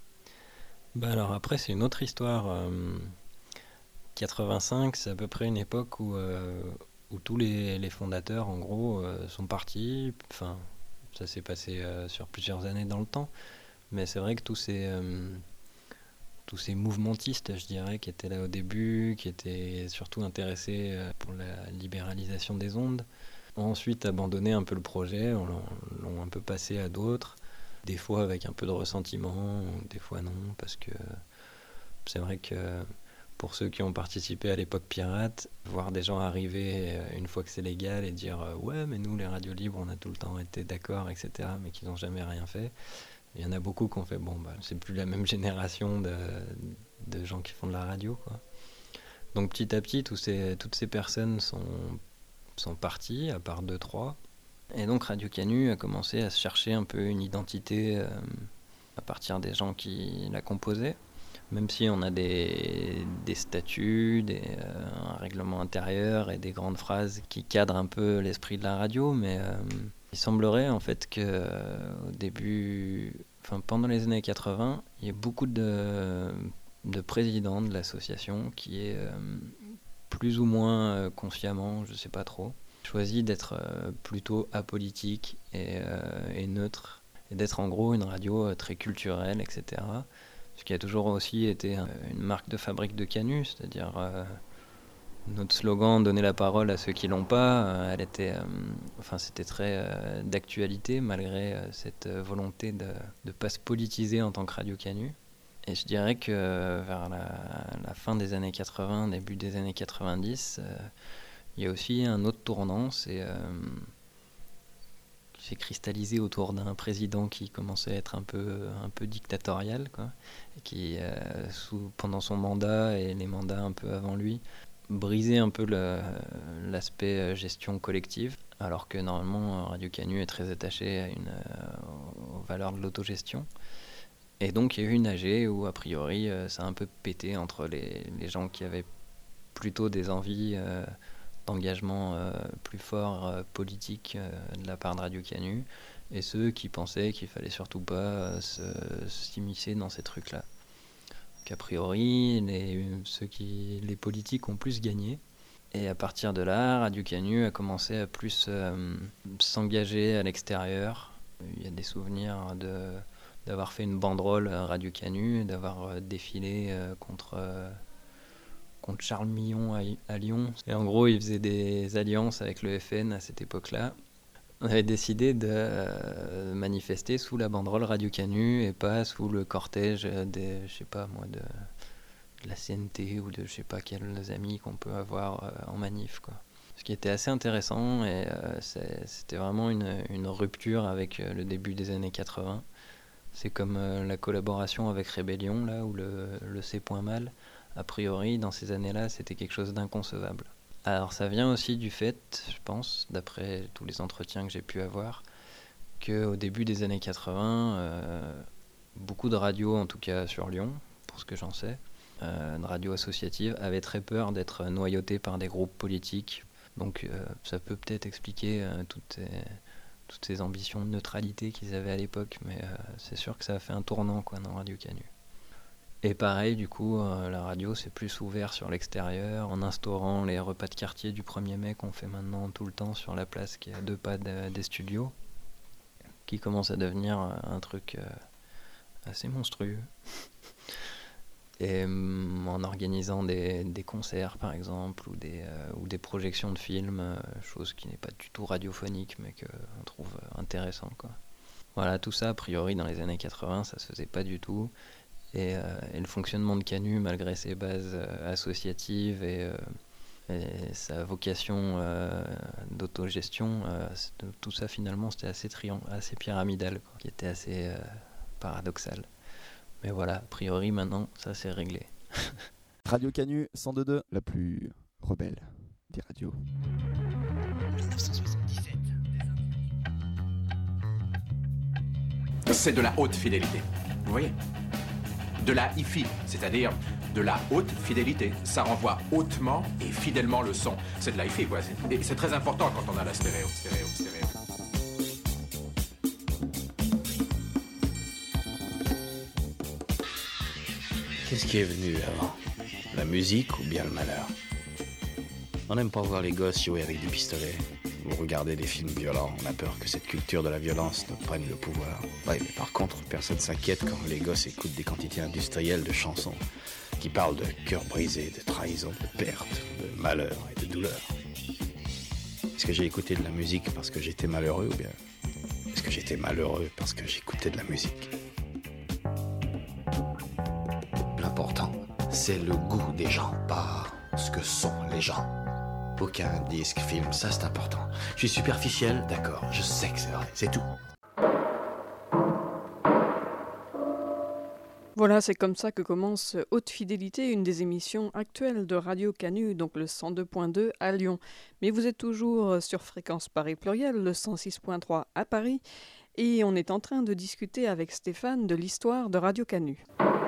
Bah alors après c'est une autre histoire. Euh, quatre-vingt-cinq, c'est à peu près une époque où, euh, où tous les, les fondateurs en gros euh, sont partis. Enfin, ça s'est passé euh, sur plusieurs années dans le temps, mais c'est vrai que tous ces... Euh, tous ces mouvementistes, je dirais, qui étaient là au début, qui étaient surtout intéressés pour la libéralisation des ondes, ont ensuite abandonné un peu le projet, on l'ont, l'ont un peu passé à d'autres, des fois avec un peu de ressentiment, des fois non, parce que c'est vrai que pour ceux qui ont participé à l'époque pirate, voir des gens arriver une fois que c'est légal et dire « ouais, mais nous, les radios libres, on a tout le temps été d'accord, et cetera » mais qu'ils n'ont jamais rien fait. Il y en a beaucoup qui ont fait, bon, bah, c'est plus la même génération de, de gens qui font de la radio, quoi. Donc petit à petit, tous ces, toutes ces personnes sont, sont parties, à part deux, trois. Et donc Radio Canu a commencé à se chercher un peu une identité euh, à partir des gens qui la composaient. Même si on a des, des statuts, des, euh, un règlement intérieur et des grandes phrases qui cadrent un peu l'esprit de la radio, mais... Euh, il semblerait en fait que euh, au début, enfin pendant les années quatre-vingts, il y a beaucoup de, de présidents de l'association qui est euh, plus ou moins euh, consciemment, je sais pas trop, choisi d'être euh, plutôt apolitique et, euh, et neutre, et d'être en gros une radio euh, très culturelle, et cetera. Ce qui a toujours aussi été euh, une marque de fabrique de Canu, c'est-à-dire euh, notre slogan « Donner la parole à ceux qui l'ont pas euh, », elle était, euh, enfin, c'était très euh, d'actualité malgré euh, cette euh, volonté de ne pas se politiser en tant que Radio Canu. Et je dirais que euh, vers la, la fin des années quatre-vingts, début des années quatre-vingt-dix, euh, il y a aussi un autre tournant, c'est euh, qui s'est cristallisé autour d'un président qui commençait à être un peu, un peu dictatorial, quoi, et qui, euh, sous, pendant son mandat et les mandats un peu avant lui, brisait un peu le, l'aspect gestion collective, alors que normalement Radio Canu est très attaché à une, euh, aux valeurs de l'autogestion. Et donc il y a eu une A G où a priori euh, ça a un peu pété entre les, les gens qui avaient plutôt des envies euh, d'engagement euh, plus fort euh, politique euh, de la part de Radio Canu et ceux qui pensaient qu'il fallait surtout pas euh, se, s'immiscer dans ces trucs-là. Donc a priori les, ceux qui, les politiques ont plus gagné. Et à partir de là, Radio Canu a commencé à plus euh, s'engager à l'extérieur. Il y a des souvenirs de... d'avoir fait une banderole à Radio Canu, d'avoir euh, défilé euh, contre, euh, contre Charles Millon à, à Lyon. Et en gros, il faisait des alliances avec le F N à cette époque-là. On avait décidé de euh, manifester sous la banderole Radio Canu et pas sous le cortège des, je sais pas moi, de, de la C N T ou de je sais pas quels amis qu'on peut avoir euh, en manif, quoi. Ce qui était assez intéressant et euh, c'est, c'était vraiment une, une rupture avec euh, le début des années quatre-vingts. C'est comme euh, la collaboration avec Rébellion, là, ou le, le C'est Point Mal. A priori, dans ces années-là, c'était quelque chose d'inconcevable. Alors, ça vient aussi du fait, je pense, d'après tous les entretiens que j'ai pu avoir, qu'au début des années quatre-vingts, euh, beaucoup de radios, en tout cas sur Lyon, pour ce que j'en sais, euh, de radios associatives, avaient très peur d'être noyautées par des groupes politiques. Donc, euh, ça peut peut-être expliquer euh, toutes ces... toutes ces ambitions de neutralité qu'ils avaient à l'époque, mais euh, c'est sûr que ça a fait un tournant, quoi, dans Radio Canu. Et pareil, du coup, euh, la radio s'est plus ouverte sur l'extérieur, en instaurant les repas de quartier du premier mai qu'on fait maintenant tout le temps sur la place qui est à deux pas de, des studios, qui commence à devenir un truc euh, assez monstrueux. Et euh, en organisant des, des concerts, par exemple, ou des, euh, ou des projections de films, euh, chose qui n'est pas du tout radiophonique, mais qu'on trouve intéressant, quoi. Voilà, tout ça, a priori, dans les années quatre-vingts, ça se faisait pas du tout. Et, euh, et le fonctionnement de Canu, malgré ses bases euh, associatives et, euh, et sa vocation euh, d'autogestion, euh, tout ça, finalement, c'était assez, triang- assez pyramidal, quoi, qui était assez euh, paradoxal. Mais voilà, a priori, maintenant, ça c'est réglé. Radio Canu cent deux deux, la plus rebelle des radios. dix-neuf cent soixante-dix-sept. C'est de la haute fidélité, vous voyez ? De la hi-fi, c'est-à-dire de la haute fidélité. Ça renvoie hautement et fidèlement le son. C'est de la hi-fi, quoi. Et c'est très important quand on a la stéréo, stéréo, stéréo. Qu'est-ce qui est venu avant ? La musique ou bien le malheur ? On n'aime pas voir les gosses jouer avec des pistolets ou regarder des films violents. On a peur que cette culture de la violence nous prenne le pouvoir. Ouais, mais par contre, personne s'inquiète quand les gosses écoutent des quantités industrielles de chansons qui parlent de cœur brisé, de trahison, de perte, de malheur et de douleur. Est-ce que j'ai écouté de la musique parce que j'étais malheureux ou bien est-ce que j'étais malheureux parce que j'écoutais de la musique ? L'important, c'est le goût des gens, pas ce que sont les gens. Aucun disque, film, ça c'est important. Je suis superficiel, d'accord, je sais que c'est vrai, c'est tout. Voilà, c'est comme ça que commence Haute Fidélité, une des émissions actuelles de Radio Canu, donc le cent deux point deux à Lyon. Mais vous êtes toujours sur Fréquence Paris Pluriel, le cent six point trois à Paris, et on est en train de discuter avec Stéphane de l'histoire de Radio Canu.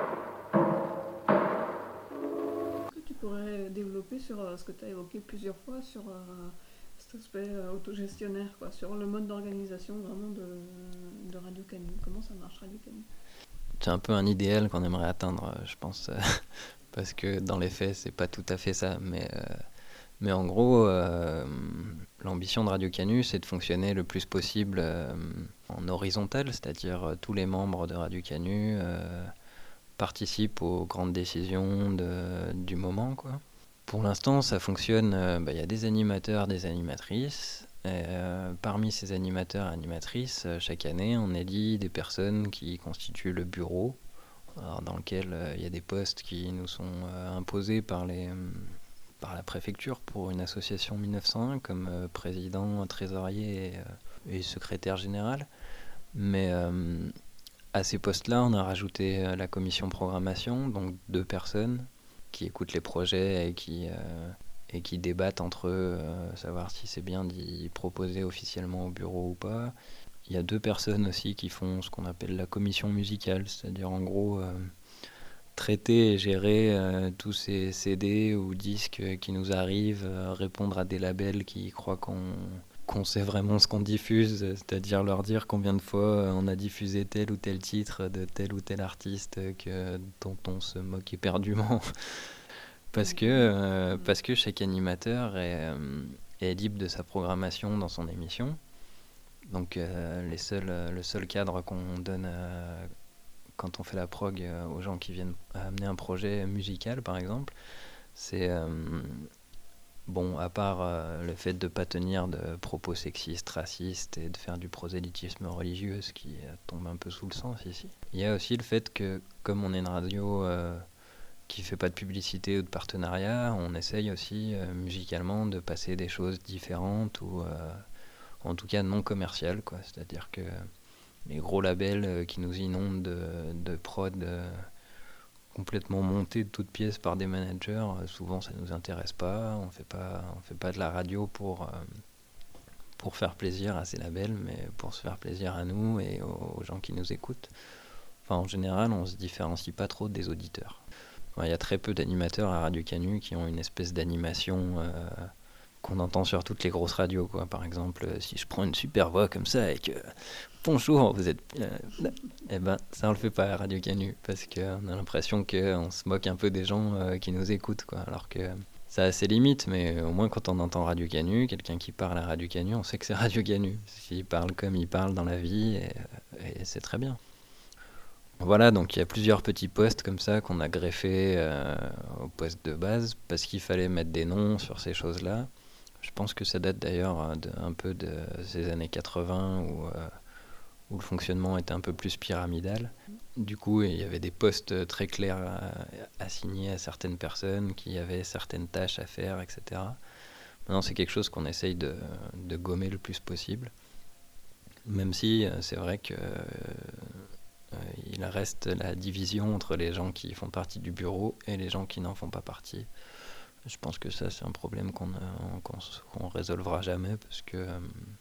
Tu pourrais développer sur euh, ce que tu as évoqué plusieurs fois, sur euh, cet aspect euh, autogestionnaire, quoi, sur le mode d'organisation vraiment de, de Radio Canu. Comment ça marche Radio Canu ? C'est un peu un idéal qu'on aimerait atteindre, je pense, euh, parce que dans les faits, c'est pas tout à fait ça. Mais, euh, mais en gros, euh, l'ambition de Radio Canu, c'est de fonctionner le plus possible euh, en horizontal, c'est-à-dire euh, tous les membres de Radio Canu Euh, participent aux grandes décisions de, du moment, quoi. Pour l'instant, ça fonctionne. Il euh, bah, y a des animateurs, des animatrices. Et, euh, parmi ces animateurs et animatrices, euh, chaque année, on élit des personnes qui constituent le bureau, alors, dans lequel il euh, y a des postes qui nous sont euh, imposés par, les, euh, par la préfecture pour une association mille neuf cent un, comme euh, président, trésorier et, euh, et secrétaire général. Mais euh, à ces postes-là, on a rajouté euh, la commission programmation, donc deux personnes qui écoutent les projets et qui, euh, et qui débattent entre eux, euh, savoir si c'est bien d'y proposer officiellement au bureau ou pas. Il y a deux personnes aussi qui font ce qu'on appelle la commission musicale, c'est-à-dire en gros euh, traiter et gérer euh, tous ces C D ou disques qui nous arrivent, euh, répondre à des labels qui croient qu'on... qu'on sait vraiment ce qu'on diffuse, c'est-à-dire leur dire combien de fois on a diffusé tel ou tel titre de tel ou tel artiste que, dont on se moque éperdument. parce, que, euh, parce que chaque animateur est, euh, est libre de sa programmation dans son émission. Donc euh, les seuls, le seul cadre qu'on donne euh, quand on fait la prog euh, aux gens qui viennent amener un projet musical, par exemple, c'est... Euh, Bon, à part euh, le fait de ne pas tenir de propos sexistes, racistes et de faire du prosélytisme religieux, ce qui euh, tombe un peu sous le sens ici. Il y a aussi le fait que, comme on est une radio euh, qui ne fait pas de publicité ou de partenariat, on essaye aussi euh, musicalement de passer des choses différentes ou euh, en tout cas non commerciales, quoi. C'est-à-dire que les gros labels euh, qui nous inondent de, de prod... Euh, complètement monté de toutes pièces par des managers, euh, souvent ça nous intéresse pas, on fait pas on fait pas de la radio pour euh, pour faire plaisir à ces labels, mais pour se faire plaisir à nous et aux, aux gens qui nous écoutent. Enfin, en général, on se différencie pas trop des auditeurs. Il y a très peu d'animateurs à Radio Canu qui ont une espèce d'animation euh, qu'on entend sur toutes les grosses radios, quoi. Par exemple, si je prends une super voix comme ça et que bonjour, vous êtes... Euh, eh ben, ça on le fait pas à Radio Canu, parce qu'on a l'impression qu'on se moque un peu des gens euh, qui nous écoutent, quoi. Alors que ça a ses limites, mais au moins quand on entend Radio Canu, quelqu'un qui parle à Radio Canu, on sait que c'est Radio Canu. S'il parle comme il parle dans la vie, et, et c'est très bien. Voilà, donc il y a plusieurs petits postes comme ça qu'on a greffés euh, au poste de base, parce qu'il fallait mettre des noms sur ces choses-là. Je pense que ça date d'ailleurs de, un peu de ces années quatre-vingts où, euh, où le fonctionnement était un peu plus pyramidal. Du coup, il y avait des postes très clairs à, assignés à certaines personnes qui avaient certaines tâches à faire, et cetera. Maintenant, c'est quelque chose qu'on essaye de, de gommer le plus possible. Même si c'est vrai que euh, il reste la division entre les gens qui font partie du bureau et les gens qui n'en font pas partie. Je pense que ça, c'est un problème qu'on ne qu'on, qu'on résolvera jamais, parce que euh,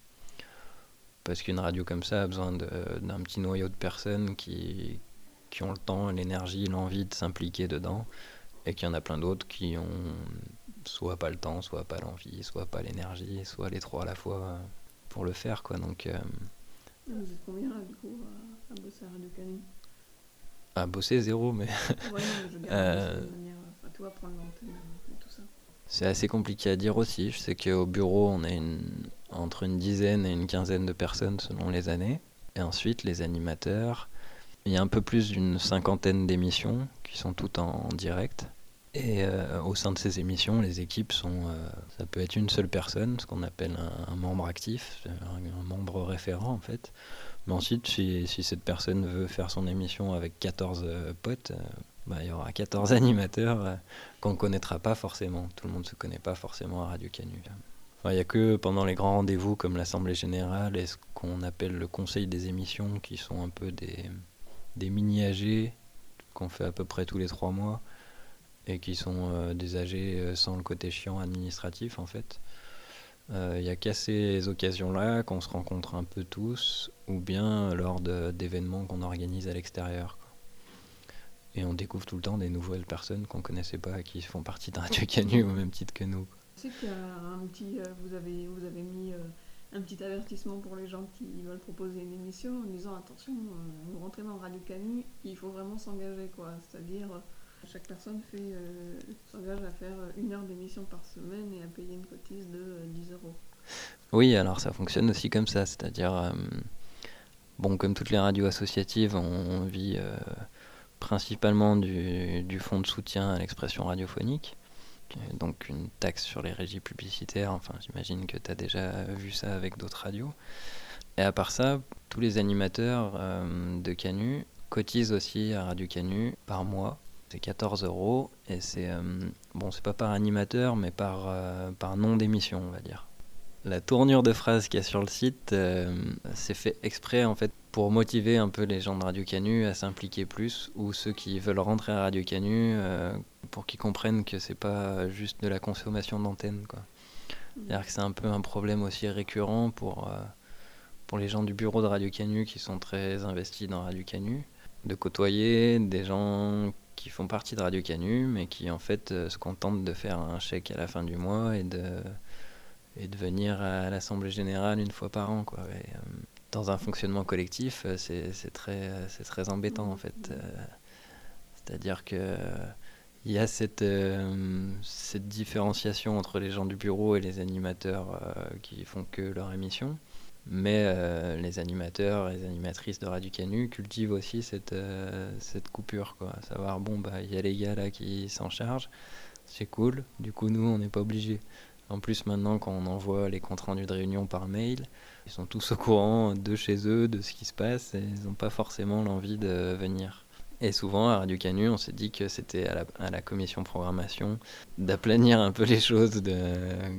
parce qu'une radio comme ça a besoin de, d'un petit noyau de personnes qui, qui ont le temps, l'énergie, l'envie de s'impliquer dedans, et qu'il y en a plein d'autres qui ont soit pas le temps, soit pas l'envie, soit pas l'énergie, soit les trois à la fois pour le faire, quoi. Donc, euh, vous êtes combien là, du coup, à, à bosser à Radio Canu? À bosser zéro, mais... Ouais, mais je veux dire, euh, de manière, enfin, tu vois, prendre l'antenne et tout ça. C'est assez compliqué à dire aussi. Je sais qu'au bureau, on est une, entre une dizaine et une quinzaine de personnes selon les années. Et ensuite, les animateurs, il y a un peu plus d'une cinquantaine d'émissions qui sont toutes en, en direct. Et euh, au sein de ces émissions, les équipes sont... Euh, ça peut être une seule personne, ce qu'on appelle un, un membre actif, un, un membre référent en fait. Mais ensuite, si, si cette personne veut faire son émission avec quatorze euh, potes, euh, bah, il y aura quatorze animateurs euh, qu'on ne connaîtra pas forcément. Tout le monde ne se connaît pas forcément à Radio Canu. Il n'y a que pendant les grands rendez-vous comme l'Assemblée Générale et ce qu'on appelle le Conseil des émissions, qui sont un peu des, des mini-A G qu'on fait à peu près tous les trois mois et qui sont euh, des A G euh, sans le côté chiant administratif en fait. Il euh, n'y a qu'à ces occasions-là qu'on se rencontre un peu tous, ou bien lors de, d'événements qu'on organise à l'extérieur, quoi. Et on découvre tout le temps des nouvelles personnes qu'on ne connaissait pas, qui font partie d'un Radio Canu au même titre que nous. Je sais qu'il y a un petit, euh, vous, avez, vous avez mis euh, un petit avertissement pour les gens qui veulent proposer une émission en disant attention, euh, vous rentrez dans Radio Canu, il faut vraiment s'engager, quoi. C'est-à-dire, euh, chaque personne fait, euh, s'engage à faire une heure d'émission par semaine et à payer une cotise de euh, dix euros. Oui, alors ça fonctionne aussi comme ça, c'est-à-dire, euh, bon, comme toutes les radios associatives, on, on vit euh, principalement du, du fonds de soutien à l'expression radiophonique, donc une taxe sur les régies publicitaires. Enfin, j'imagine que tu as déjà vu ça avec d'autres radios. Et à part ça, tous les animateurs euh, de Canu cotisent aussi à Radio Canu par mois. C'est quatorze euros et c'est, euh, bon, c'est pas par animateur, mais par, euh, par nom d'émission, on va dire. La tournure de phrase qu'il y a sur le site, euh, c'est fait exprès en fait pour motiver un peu les gens de Radio Canu à s'impliquer plus, ou ceux qui veulent rentrer à Radio Canu euh, pour qu'ils comprennent que c'est pas juste de la consommation d'antenne, quoi. C'est-à-dire que c'est un peu un problème aussi récurrent pour, euh, pour les gens du bureau de Radio Canu qui sont très investis dans Radio Canu, de côtoyer des gens qui font partie de Radio Canu, mais qui en fait euh, se contentent de faire un chèque à la fin du mois et de, et de venir à l'Assemblée Générale une fois par an, quoi. Et, euh, dans un fonctionnement collectif, euh, c'est, c'est, très, c'est très embêtant en fait. Euh, c'est-à-dire que euh, il y a cette, euh, cette différenciation entre les gens du bureau et les animateurs euh, qui font que leur émission. Mais euh, les animateurs et les animatrices de Radio Canu cultivent aussi cette, euh, cette coupure, quoi. À savoir, bon, bah, il y a les gars là qui s'en chargent, c'est cool, du coup, nous, on n'est pas obligés. En plus, maintenant, quand on envoie les comptes rendus de réunion par mail, ils sont tous au courant de chez eux, de ce qui se passe, et ils n'ont pas forcément l'envie de venir. Et souvent, à Radio Canu, on s'est dit que c'était à la, à la commission programmation d'aplanir un peu les choses, de,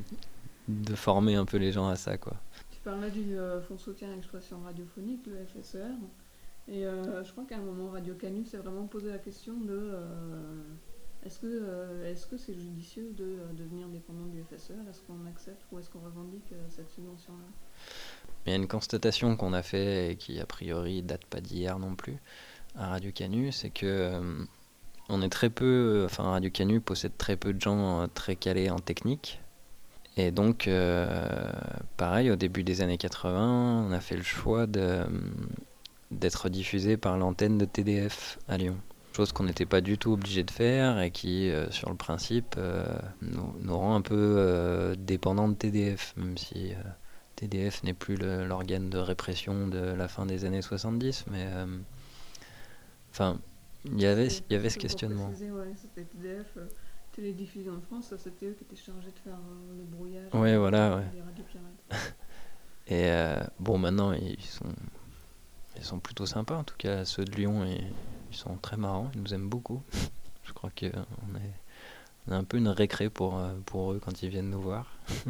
de former un peu les gens à ça, quoi. Tu parlais du euh, fonds de soutien à l'expression radiophonique, le F S E R, et euh, je crois qu'à un moment, Radio Canu s'est vraiment posé la question de euh, est-ce que, euh, est-ce que c'est judicieux de euh, devenir dépendant du F S E R? Est-ce qu'on accepte ou est-ce qu'on revendique euh, cette subvention-là? Il y a une constatation qu'on a fait et qui, a priori, date pas d'hier non plus, à Radio Canu, c'est que euh, on est très peu, enfin Radio Canu possède très peu de gens euh, très calés en technique. Et donc, euh, pareil, au début des années quatre-vingts, on a fait le choix de, d'être diffusé par l'antenne de T D F à Lyon. Chose qu'on n'était pas du tout obligé de faire et qui, euh, sur le principe, euh, nous, nous rend un peu euh, dépendants de T D F, même si euh, T D F n'est plus le, l'organe de répression de la fin des années soixante-dix, mais enfin, euh, il y avait, il y avait ce questionnement. Préciser, ouais, c'était T D F. Euh... Télédiffusion de France, ça, c'était eux qui étaient chargés de faire euh, le brouillage. Ouais, voilà, ouais. Les radios pirates. Et euh, bon, maintenant, ils sont, ils sont plutôt sympas, en tout cas, ceux de Lyon, et, ils sont très marrants, ils nous aiment beaucoup. Je crois qu'on est, on a un peu une récré pour, pour eux quand ils viennent nous voir.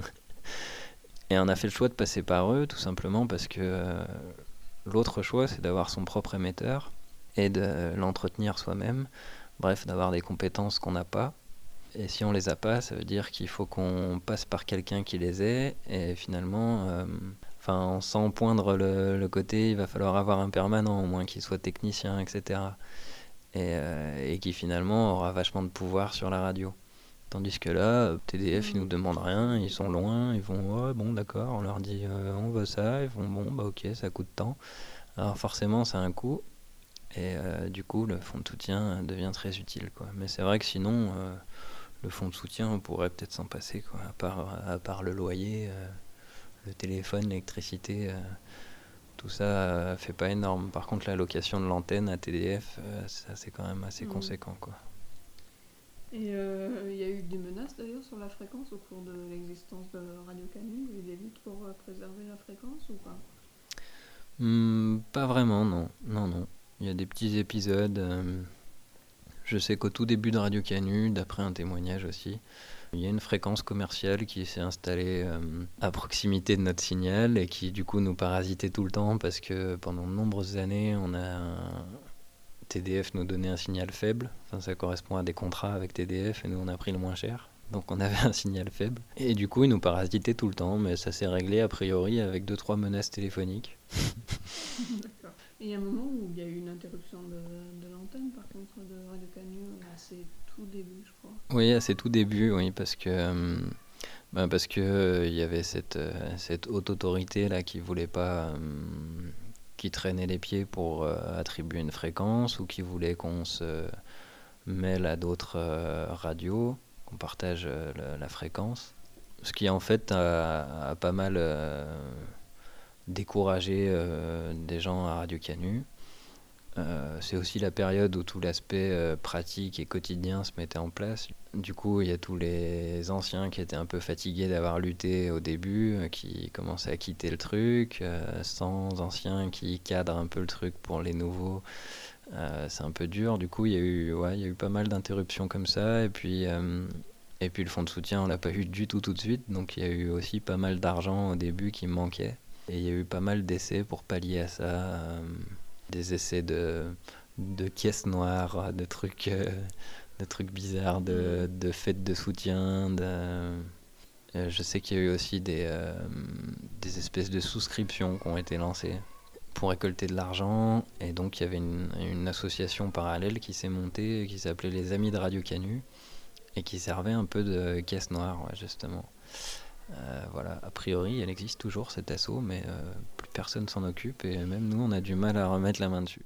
Et on a fait le choix de passer par eux, tout simplement parce que euh, l'autre choix, c'est d'avoir son propre émetteur et de l'entretenir soi-même. Bref, d'avoir des compétences qu'on n'a pas. Et si on les a pas, ça veut dire qu'il faut qu'on passe par quelqu'un qui les ait. Et finalement, euh, enfin, sans poindre le, le côté, il va falloir avoir un permanent, au moins qu'il soit technicien, et cetera. Et, euh, et qui finalement aura vachement de pouvoir sur la radio. Tandis que là, T D F, ils nous demandent rien, ils sont loin, ils vont, oh, bon, d'accord, on leur dit, euh, on veut ça, ils vont, bon, bah ok, ça coûte tant. Alors forcément, ça a un coût. Et euh, du coup, le fonds de soutien devient très utile, quoi. Mais c'est vrai que sinon, euh, le fonds de soutien, on pourrait peut-être s'en passer, quoi. À part, à part le loyer, euh, le téléphone, l'électricité, euh, tout ça euh, fait pas énorme. Par contre, la location de l'antenne à T D F, euh, ça c'est quand même assez mmh. conséquent, quoi. Et il euh, y a eu des menaces d'ailleurs sur la fréquence au cours de l'existence de Radio Canu. Il y a eu des luttes pour euh, préserver la fréquence ou pas? mmh, Pas vraiment, non. Non, non. Il y a des petits épisodes. Euh, je sais qu'au tout début de Radio Canu, d'après un témoignage aussi, il y a une fréquence commerciale qui s'est installée euh, à proximité de notre signal et qui du coup nous parasitait tout le temps parce que pendant de nombreuses années, on a un... T D F nous donnait un signal faible. Enfin, ça correspond à des contrats avec T D F et nous on a pris le moins cher. Donc on avait un signal faible. Et du coup, ils nous parasitaient tout le temps, mais ça s'est réglé a priori avec deux trois menaces téléphoniques. D'accord. Et il y a un moment où il y a eu une interruption de, de l'antenne, par contre, de Radio Canu, à ses tout débuts, je crois. Oui, à ses tout débuts, oui, parce que euh, bah parce que euh, il y avait cette euh, cette haute autorité là qui voulait pas, euh, qui traînait les pieds pour euh, attribuer une fréquence ou qui voulait qu'on se mêle à d'autres euh, radios, qu'on partage euh, la, la fréquence, ce qui en fait a, a pas mal euh, décourager euh, des gens à Radio Canu. Euh, c'est aussi la période où tout l'aspect euh, pratique et quotidien se mettait en place. du coup, il y a tous les anciens qui étaient un peu fatigués d'avoir lutté au début, euh, qui commençaient à quitter le truc, euh, sans anciens qui cadrent un peu le truc pour les nouveaux. Euh, c'est un peu dur, du coup il y a eu, ouais, il y a eu pas mal d'interruptions comme ça, et puis, euh, et puis le fonds de soutien on l'a pas eu du tout tout de suite, donc il y a eu aussi pas mal d'argent au début qui manquait, et il y a eu pas mal d'essais pour pallier à ça, euh, des essais de, de caisses noires, de trucs, euh, de trucs bizarres, de, de fêtes de soutien, de... Euh, je sais qu'il y a eu aussi des, euh, des espèces de souscriptions qui ont été lancées pour récolter de l'argent, et donc il y avait une, une association parallèle qui s'est montée qui s'appelait les Amis de Radio Canu et qui servait un peu de caisse noire, ouais, justement. Euh, voilà, a priori elle existe toujours cette asso, mais euh, plus personne s'en occupe et même nous on a du mal à remettre la main dessus.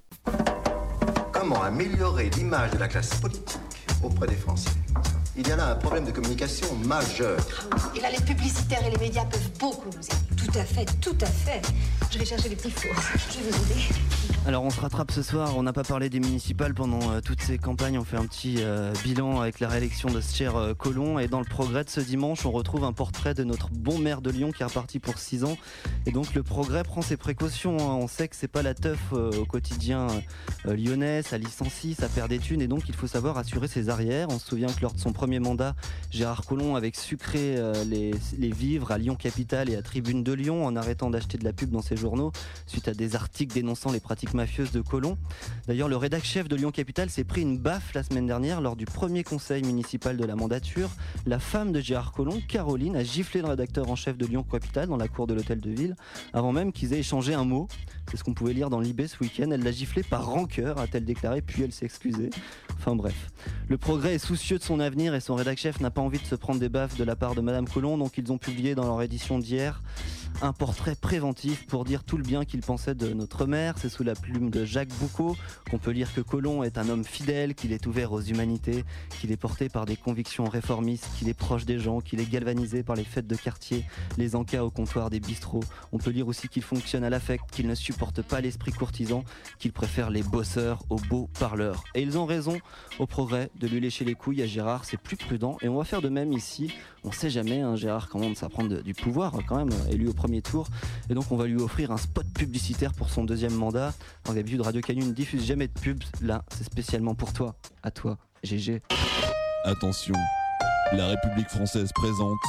Comment améliorer l'image de la classe politique auprès des Français? Il y a là un problème de communication majeur. Et là, les publicitaires et les médias peuvent beaucoup nous aider. Tout à fait, tout à fait. Je vais chercher les petits fours. Je vais vous aider. Alors on se rattrape ce soir, on n'a pas parlé des municipales pendant euh, toutes ces campagnes, on fait un petit euh, bilan avec la réélection de ce cher euh, Collomb, et dans le Progrès de ce dimanche on retrouve un portrait de notre bon maire de Lyon qui est reparti pour six ans, et donc le Progrès prend ses précautions, hein. On sait que c'est pas la teuf euh, au quotidien euh, lyonnais, ça licencie, ça perd des thunes, et donc il faut savoir assurer ses arrières. On se souvient que lors de son premier mandat, Gérard Collomb avait sucré euh, les, les vivres à Lyon Capitale et à Tribune de Lyon en arrêtant d'acheter de la pub dans ses journaux suite à des articles dénonçant les pratiques mafieuse de Collomb. D'ailleurs, le rédac chef de Lyon Capitale s'est pris une baffe la semaine dernière lors du premier conseil municipal de la mandature. La femme de Gérard Collomb, Caroline, a giflé le rédacteur en chef de Lyon Capitale dans la cour de l'hôtel de ville avant même qu'ils aient échangé un mot. C'est ce qu'on pouvait lire dans l'I B ce week-end. Elle l'a giflé par rancœur, a-t-elle déclaré, puis elle s'est excusée. Enfin bref. Le Progrès est soucieux de son avenir et son rédac chef n'a pas envie de se prendre des baffes de la part de Madame Collomb, donc ils ont publié dans leur édition d'hier un portrait préventif pour dire tout le bien qu'ils pensaient de notre maire. C'est sous la plume de Jacques Boucaud qu'on peut lire que Collomb est un homme fidèle, qu'il est ouvert aux humanités, qu'il est porté par des convictions réformistes, qu'il est proche des gens, qu'il est galvanisé par les fêtes de quartier, les encas au comptoir des bistrots. On peut lire aussi qu'il fonctionne à l'affect, qu'il ne supporte pas l'esprit courtisan, qu'il préfère les bosseurs aux beaux parleurs. Et ils ont raison, au Progrès, de lui lécher les couilles à Gérard, c'est plus prudent, et on va faire de même ici. On sait jamais, hein, Gérard commence à prendre du pouvoir quand même, élu au premier tour, et donc on va lui offrir un spot publicitaire pour son deuxième mandat. Alors d'habitude Radio Canu ne diffuse jamais de pubs, là c'est spécialement pour toi, à toi, G G. Attention, la République française présente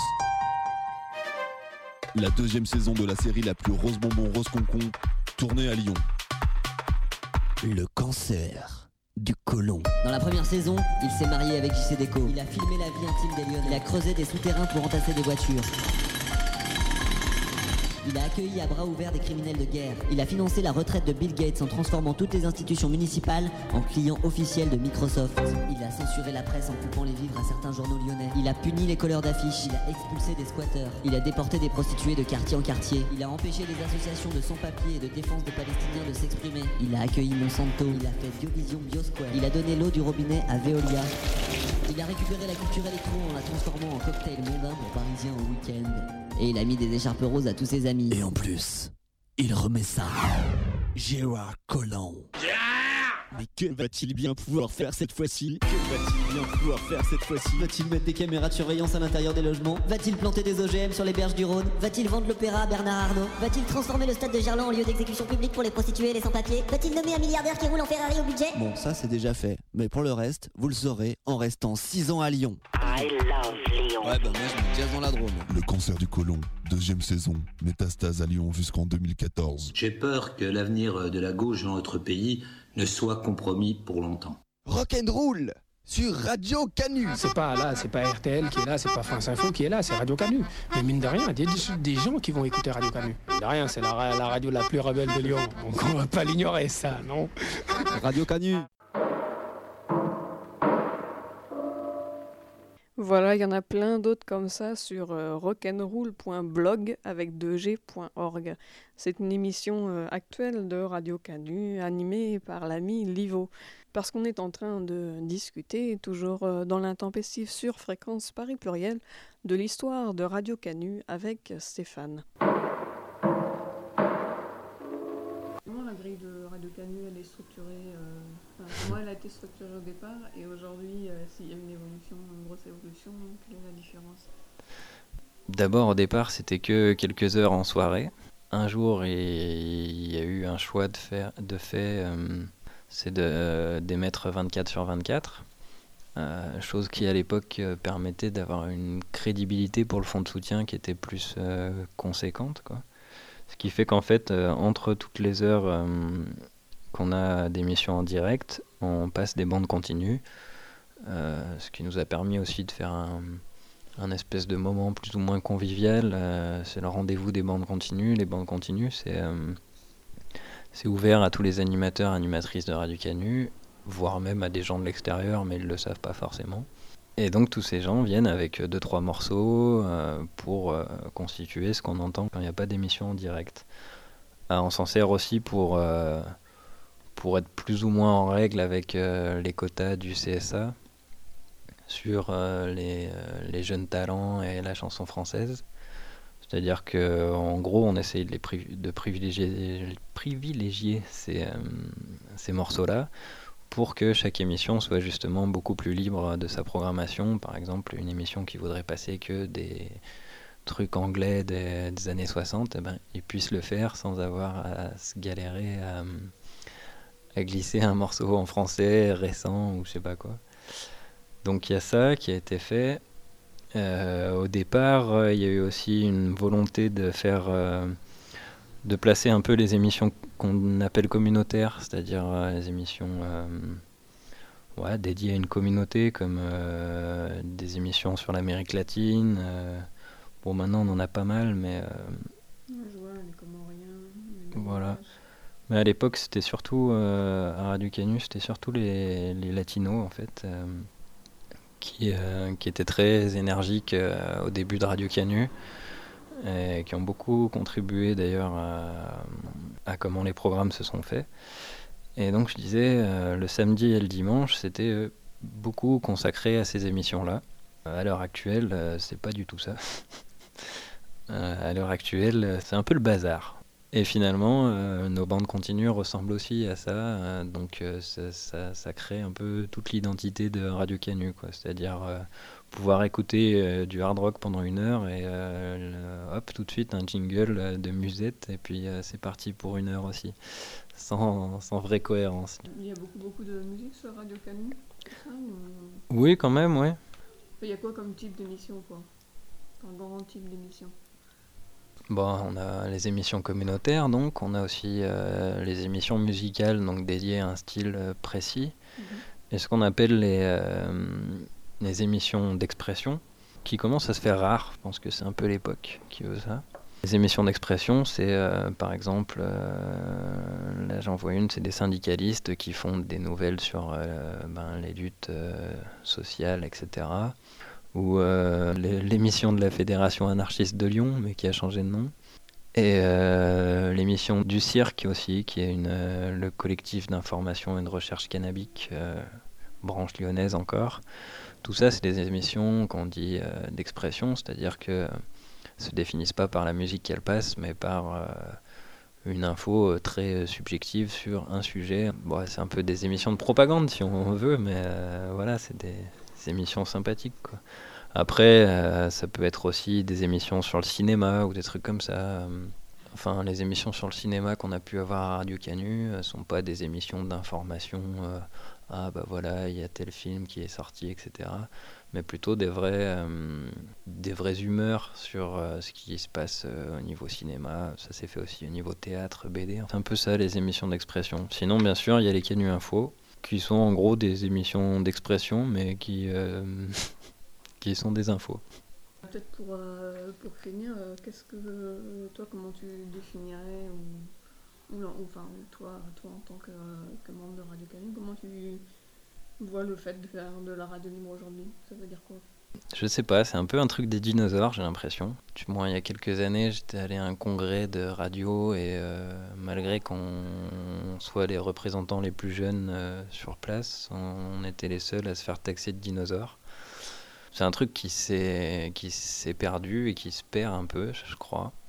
la deuxième saison de la série la plus rose bonbon rose concon, tournée à Lyon. Le cancer du côlon. Dans la première saison, il s'est marié avec J C Déco. Il a filmé la vie intime des Lyonnais. Il a creusé des souterrains pour entasser des voitures. Il a accueilli à bras ouverts des criminels de guerre. Il a financé la retraite de Bill Gates en transformant toutes les institutions municipales en clients officiels de Microsoft. Il a censuré la presse en coupant les vivres à certains journaux lyonnais. Il a puni les colleurs d'affiches. Il a expulsé des squatteurs. Il a déporté des prostituées de quartier en quartier. Il a empêché des associations de sans-papiers et de défense des Palestiniens de s'exprimer. Il a accueilli Monsanto. Il a fait Biovision Biosquare. Il a donné l'eau du robinet à Veolia. Il a récupéré la culture électro en la transformant en cocktail mondain pour Parisiens au week-end. Et il a mis des écharpes roses à tous ses amis. Et en plus, il remet ça. Gérard Collomb. Mais que va-t-il bien pouvoir faire cette fois-ci? Que va-t-il bien pouvoir faire cette fois-ci? Va-t-il mettre des caméras de surveillance à l'intérieur des logements? Va-t-il planter des O G M sur les berges du Rhône? Va-t-il vendre l'opéra à Bernard Arnault? Va-t-il transformer le stade de Gerland en lieu d'exécution publique pour les prostituées et les sans-papiers? Va-t-il nommer un milliardaire qui roule en Ferrari au budget? Bon, ça c'est déjà fait. Mais pour le reste, vous le saurez en restant six ans à Lyon. I love Lyon. Ouais, bah moi je me jazz dans la Drôme. Le cancer du côlon, deuxième saison, métastase à Lyon jusqu'en deux mille quatorze. J'ai peur que l'avenir de la gauche dans notre pays ne soit compromis pour longtemps. Rock'n'roll sur Radio Canu. C'est pas là, c'est pas R T L qui est là, c'est pas France Info qui est là, c'est Radio Canu. Mais mine de rien, il y a des, des gens qui vont écouter Radio Canu. Mine de rien, c'est la, la radio la plus rebelle de Lyon. Donc on va pas l'ignorer, ça, non? Radio Canu. Voilà, il y en a plein d'autres comme ça sur euh, rock'n'roll point blog avec deux g point org. C'est une émission euh, actuelle de Radio Canu, animée par l'ami Livo. Parce qu'on est en train de discuter, toujours euh, dans l'intempestif sur Fréquence Paris Pluriel, de l'histoire de Radio Canu avec Stéphane. grille de Radio Canu, elle est structurée, euh, enfin, comment elle a été structurée au départ, et aujourd'hui, euh, s'il y a une évolution, une grosse évolution, quelle est la différence? D'abord, au départ, c'était que quelques heures en soirée. Un jour, il y a eu un choix de, faire, de fait, euh, c'est de, euh, d'émettre vingt-quatre sur vingt-quatre. Euh, chose qui à l'époque euh, permettait d'avoir une crédibilité pour le fonds de soutien qui était plus euh, conséquente, quoi. Ce qui fait qu'en fait, euh, entre toutes les heures euh, qu'on a d'émissions en direct, on passe des bandes continues, euh, ce qui nous a permis aussi de faire un, un espèce de moment plus ou moins convivial. Euh, c'est le rendez-vous des bandes continues. Les bandes continues, c'est, euh, c'est ouvert à tous les animateurs, animatrices de Radio Canu, voire même à des gens de l'extérieur, mais ils ne le savent pas forcément. Et donc tous ces gens viennent avec deux trois morceaux euh, pour euh, constituer ce qu'on entend quand il n'y a pas d'émission en direct. Ah, on s'en sert aussi pour, euh, pour être plus ou moins en règle avec euh, les quotas du C S A sur euh, les, euh, les jeunes talents et la chanson française. C'est-à-dire qu'en gros, on essaye de, les pri- de privilégier, privilégier ces, euh, ces morceaux-là, pour que chaque émission soit justement beaucoup plus libre de sa programmation. Par exemple, une émission qui voudrait passer que des trucs anglais des, des années soixante, eh ben, ils puissent le faire sans avoir à se galérer à, à glisser un morceau en français récent ou je sais pas quoi. Donc il y a ça qui a été fait. Euh, au départ, euh, il y a eu aussi une volonté de faire... Euh, de placer un peu les émissions qu'on appelle communautaires, c'est-à-dire euh, les émissions euh, ouais, dédiées à une communauté, comme euh, des émissions sur l'Amérique latine. Euh, bon, maintenant on en a pas mal, mais... Euh, ouais, je vois, les Comoriens, les voilà. Mais à l'époque, c'était surtout, euh, à Radio Canu, c'était surtout les, les latinos, en fait, euh, qui, euh, qui étaient très énergiques euh, au début de Radio Canu, et qui ont beaucoup contribué d'ailleurs à, à comment les programmes se sont faits. Et donc je disais, euh, le samedi et le dimanche, c'était euh, beaucoup consacré à ces émissions-là. À l'heure actuelle, euh, c'est pas du tout ça. euh, à l'heure actuelle, c'est un peu le bazar. Et finalement, euh, nos bandes continues ressemblent aussi à ça, euh, donc euh, ça, ça, ça crée un peu toute l'identité de Radio Canu, quoi. C'est-à-dire euh, pouvoir écouter euh, du hard rock pendant une heure et euh, le, hop, tout de suite un jingle euh, de musette, et puis euh, c'est parti pour une heure aussi, sans, sans vraie cohérence. Il y a beaucoup, beaucoup de musique sur Radio Canu, c'est ça ou... Oui, quand même, ouais. Il y a quoi comme type d'émission, quoi? Un grand type d'émission? Bon, on a les émissions communautaires, donc on a aussi euh, les émissions musicales, donc dédiées à un style euh, précis, mmh. et ce qu'on appelle les, euh, les émissions d'expression, qui commencent à se faire rares. Je pense que c'est un peu l'époque qui veut ça. Les émissions d'expression, c'est euh, par exemple, euh, là j'en vois une, c'est des syndicalistes qui font des nouvelles sur euh, ben, les luttes euh, sociales, et cetera, ou euh, l'émission de la Fédération anarchiste de Lyon, mais qui a changé de nom. Et euh, l'émission du Cirque aussi, qui est une, euh, le collectif d'information et de recherche cannabique, euh, branche lyonnaise encore. Tout ça, c'est des émissions qu'on dit euh, d'expression, c'est-à-dire que euh, se définissent pas par la musique qu'elles passent, mais par euh, une info euh, très subjective sur un sujet. Bon, c'est un peu des émissions de propagande, si on veut, mais euh, voilà, c'est des... des émissions sympathiques, quoi. Après, euh, ça peut être aussi des émissions sur le cinéma ou des trucs comme ça. Enfin, les émissions sur le cinéma qu'on a pu avoir à Radio Canu ne sont pas des émissions d'information. Euh, ah bah voilà, il y a tel film qui est sorti, et cetera. Mais plutôt des vrais, euh, des vraies humeurs sur euh, ce qui se passe euh, au niveau cinéma. Ça s'est fait aussi au niveau théâtre, B D. C'est un peu ça, les émissions d'expression. Sinon, bien sûr, il y a les Canu Info, qui sont en gros des émissions d'expression, mais qui, euh, qui sont des infos. Peut-être pour, euh, pour finir, euh, qu'est-ce que euh, toi, comment tu définirais, ou, ou, ou enfin toi, toi en tant que, que membre de Radio Canu, comment tu vois le fait de faire de la radio libre aujourd'hui? Ça veut dire quoi? Je sais pas, c'est un peu un truc des dinosaures, j'ai l'impression. Moi, il y a quelques années, j'étais allé à un congrès de radio et euh, malgré qu'on soit les représentants les plus jeunes euh, sur place, on était les seuls à se faire taxer de dinosaures. C'est un truc qui s'est, qui s'est perdu et qui se perd un peu, je crois.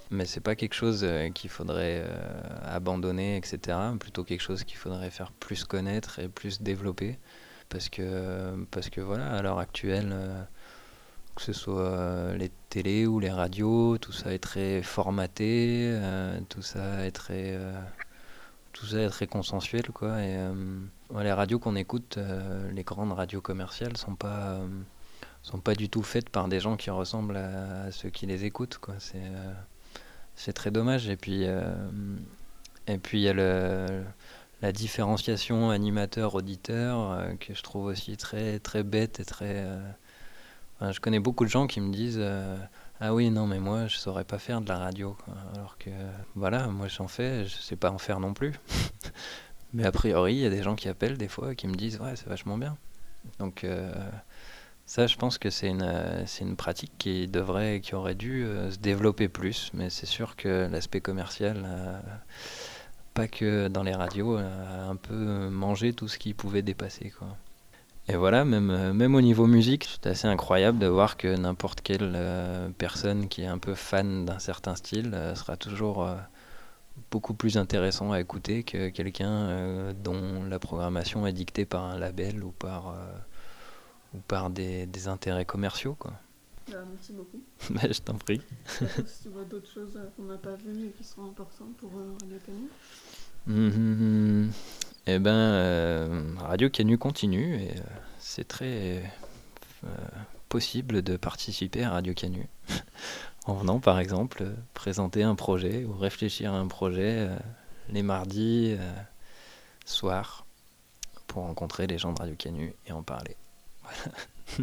mais c'est pas quelque chose euh, qu'il faudrait euh, abandonner, et cetera. Plutôt quelque chose qu'il faudrait faire plus connaître et plus développer, parce que parce que voilà, à l'heure actuelle, euh, que ce soit euh, les télés ou les radios, tout ça est très formaté, euh, tout ça est très euh, tout ça est très consensuel, quoi. Et euh, ouais, les radios qu'on écoute, euh, les grandes radios commerciales, sont pas euh, sont pas du tout faites par des gens qui ressemblent à, à ceux qui les écoutent, quoi. C'est euh, c'est très dommage. Et puis euh, et puis il y a le la différenciation animateur-auditeur euh, que je trouve aussi très très bête et très euh, enfin, je connais beaucoup de gens qui me disent euh, ah oui, non, mais moi, je saurais pas faire de la radio, quoi. Alors que, voilà, moi, j'en fais, je sais pas en faire non plus. Mais a priori, il y a des gens qui appellent des fois, qui me disent, ouais, c'est vachement bien. Donc, euh, ça, je pense que c'est une, euh, c'est une pratique qui devrait, qui aurait dû euh, se développer plus. Mais c'est sûr que l'aspect commercial, euh, pas que dans les radios, a un peu mangé tout ce qui pouvait dépasser, quoi. Et voilà, même, euh, même au niveau musique, c'est assez incroyable de voir que n'importe quelle euh, personne qui est un peu fan d'un certain style euh, sera toujours euh, beaucoup plus intéressant à écouter que quelqu'un euh, dont la programmation est dictée par un label ou par, euh, ou par des, des intérêts commerciaux, quoi. Bah, merci beaucoup. Bah, je t'en prie. Si tu vois d'autres choses euh, qu'on n'a pas vues et qui seront importantes pour euh, Radio Canu. Mmh, eh ben, euh, Radio Canu continue et euh, c'est très euh, possible de participer à Radio Canu en venant par exemple euh, présenter un projet ou réfléchir à un projet euh, les mardis euh, soirs pour rencontrer les gens de Radio Canu et en parler. Voilà.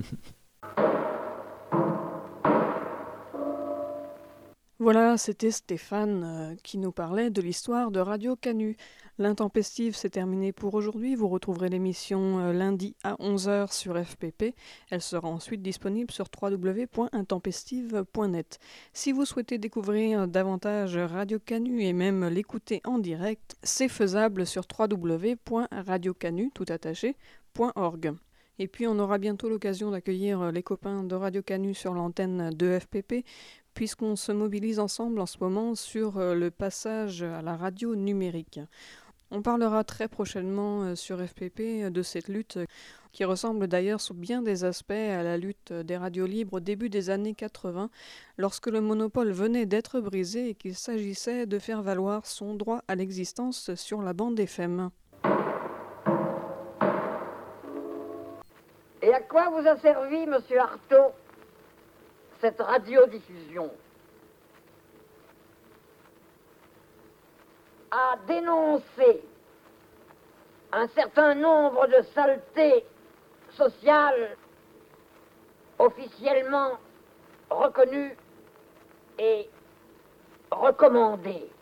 Voilà, c'était Stéphane euh, qui nous parlait de l'histoire de Radio Canu. L'intempestive, c'est terminé pour aujourd'hui. Vous retrouverez l'émission euh, lundi à onze heures sur F P P. Elle sera ensuite disponible sur w w w point intempestive point net. Si vous souhaitez découvrir davantage Radio Canu et même l'écouter en direct, c'est faisable sur w w w point radio canu tout attaché point org. Et puis on aura bientôt l'occasion d'accueillir les copains de Radio Canu sur l'antenne de F P P, puisqu'on se mobilise ensemble en ce moment sur le passage à la radio numérique. On parlera très prochainement sur F P P de cette lutte qui ressemble d'ailleurs sous bien des aspects à la lutte des radios libres au début des années quatre-vingts, lorsque le monopole venait d'être brisé et qu'il s'agissait de faire valoir son droit à l'existence sur la bande F M. Et à quoi vous a servi, monsieur Artaud, cette radiodiffusion? À dénoncer un certain nombre de saletés sociales officiellement reconnues et recommandées.